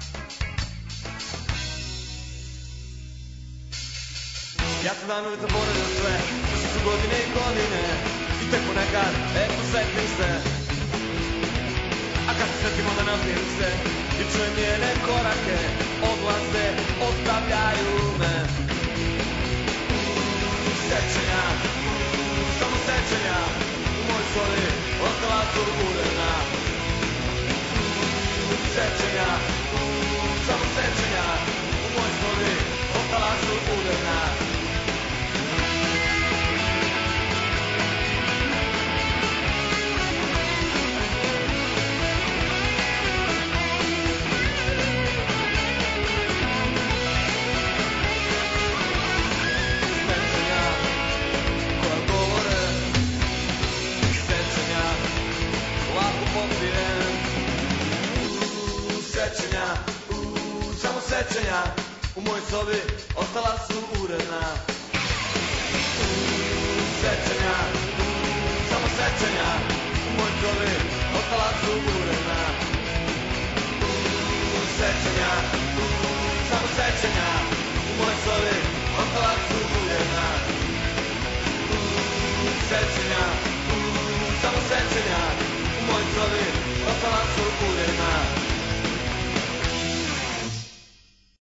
Speaker 12: Ja sam dan uvijek zaboravio sve, što su godine i godine, i tek ponekad, eto setim se. A kad se setim onda napijem se, i čujem njene korake, odlaze, ostavljaju me. Sećanja, samo sećanja, u mojoj sobi ostala su uredna. Sećanja, samo sećanja, u mojoj sobi ostala su uredna. Sećanja, samo sećanja, u mojoj sobi ostala su uredna. Sećanja, samo sećanja, u mojoj sobi ostala su uredna. Sećanja,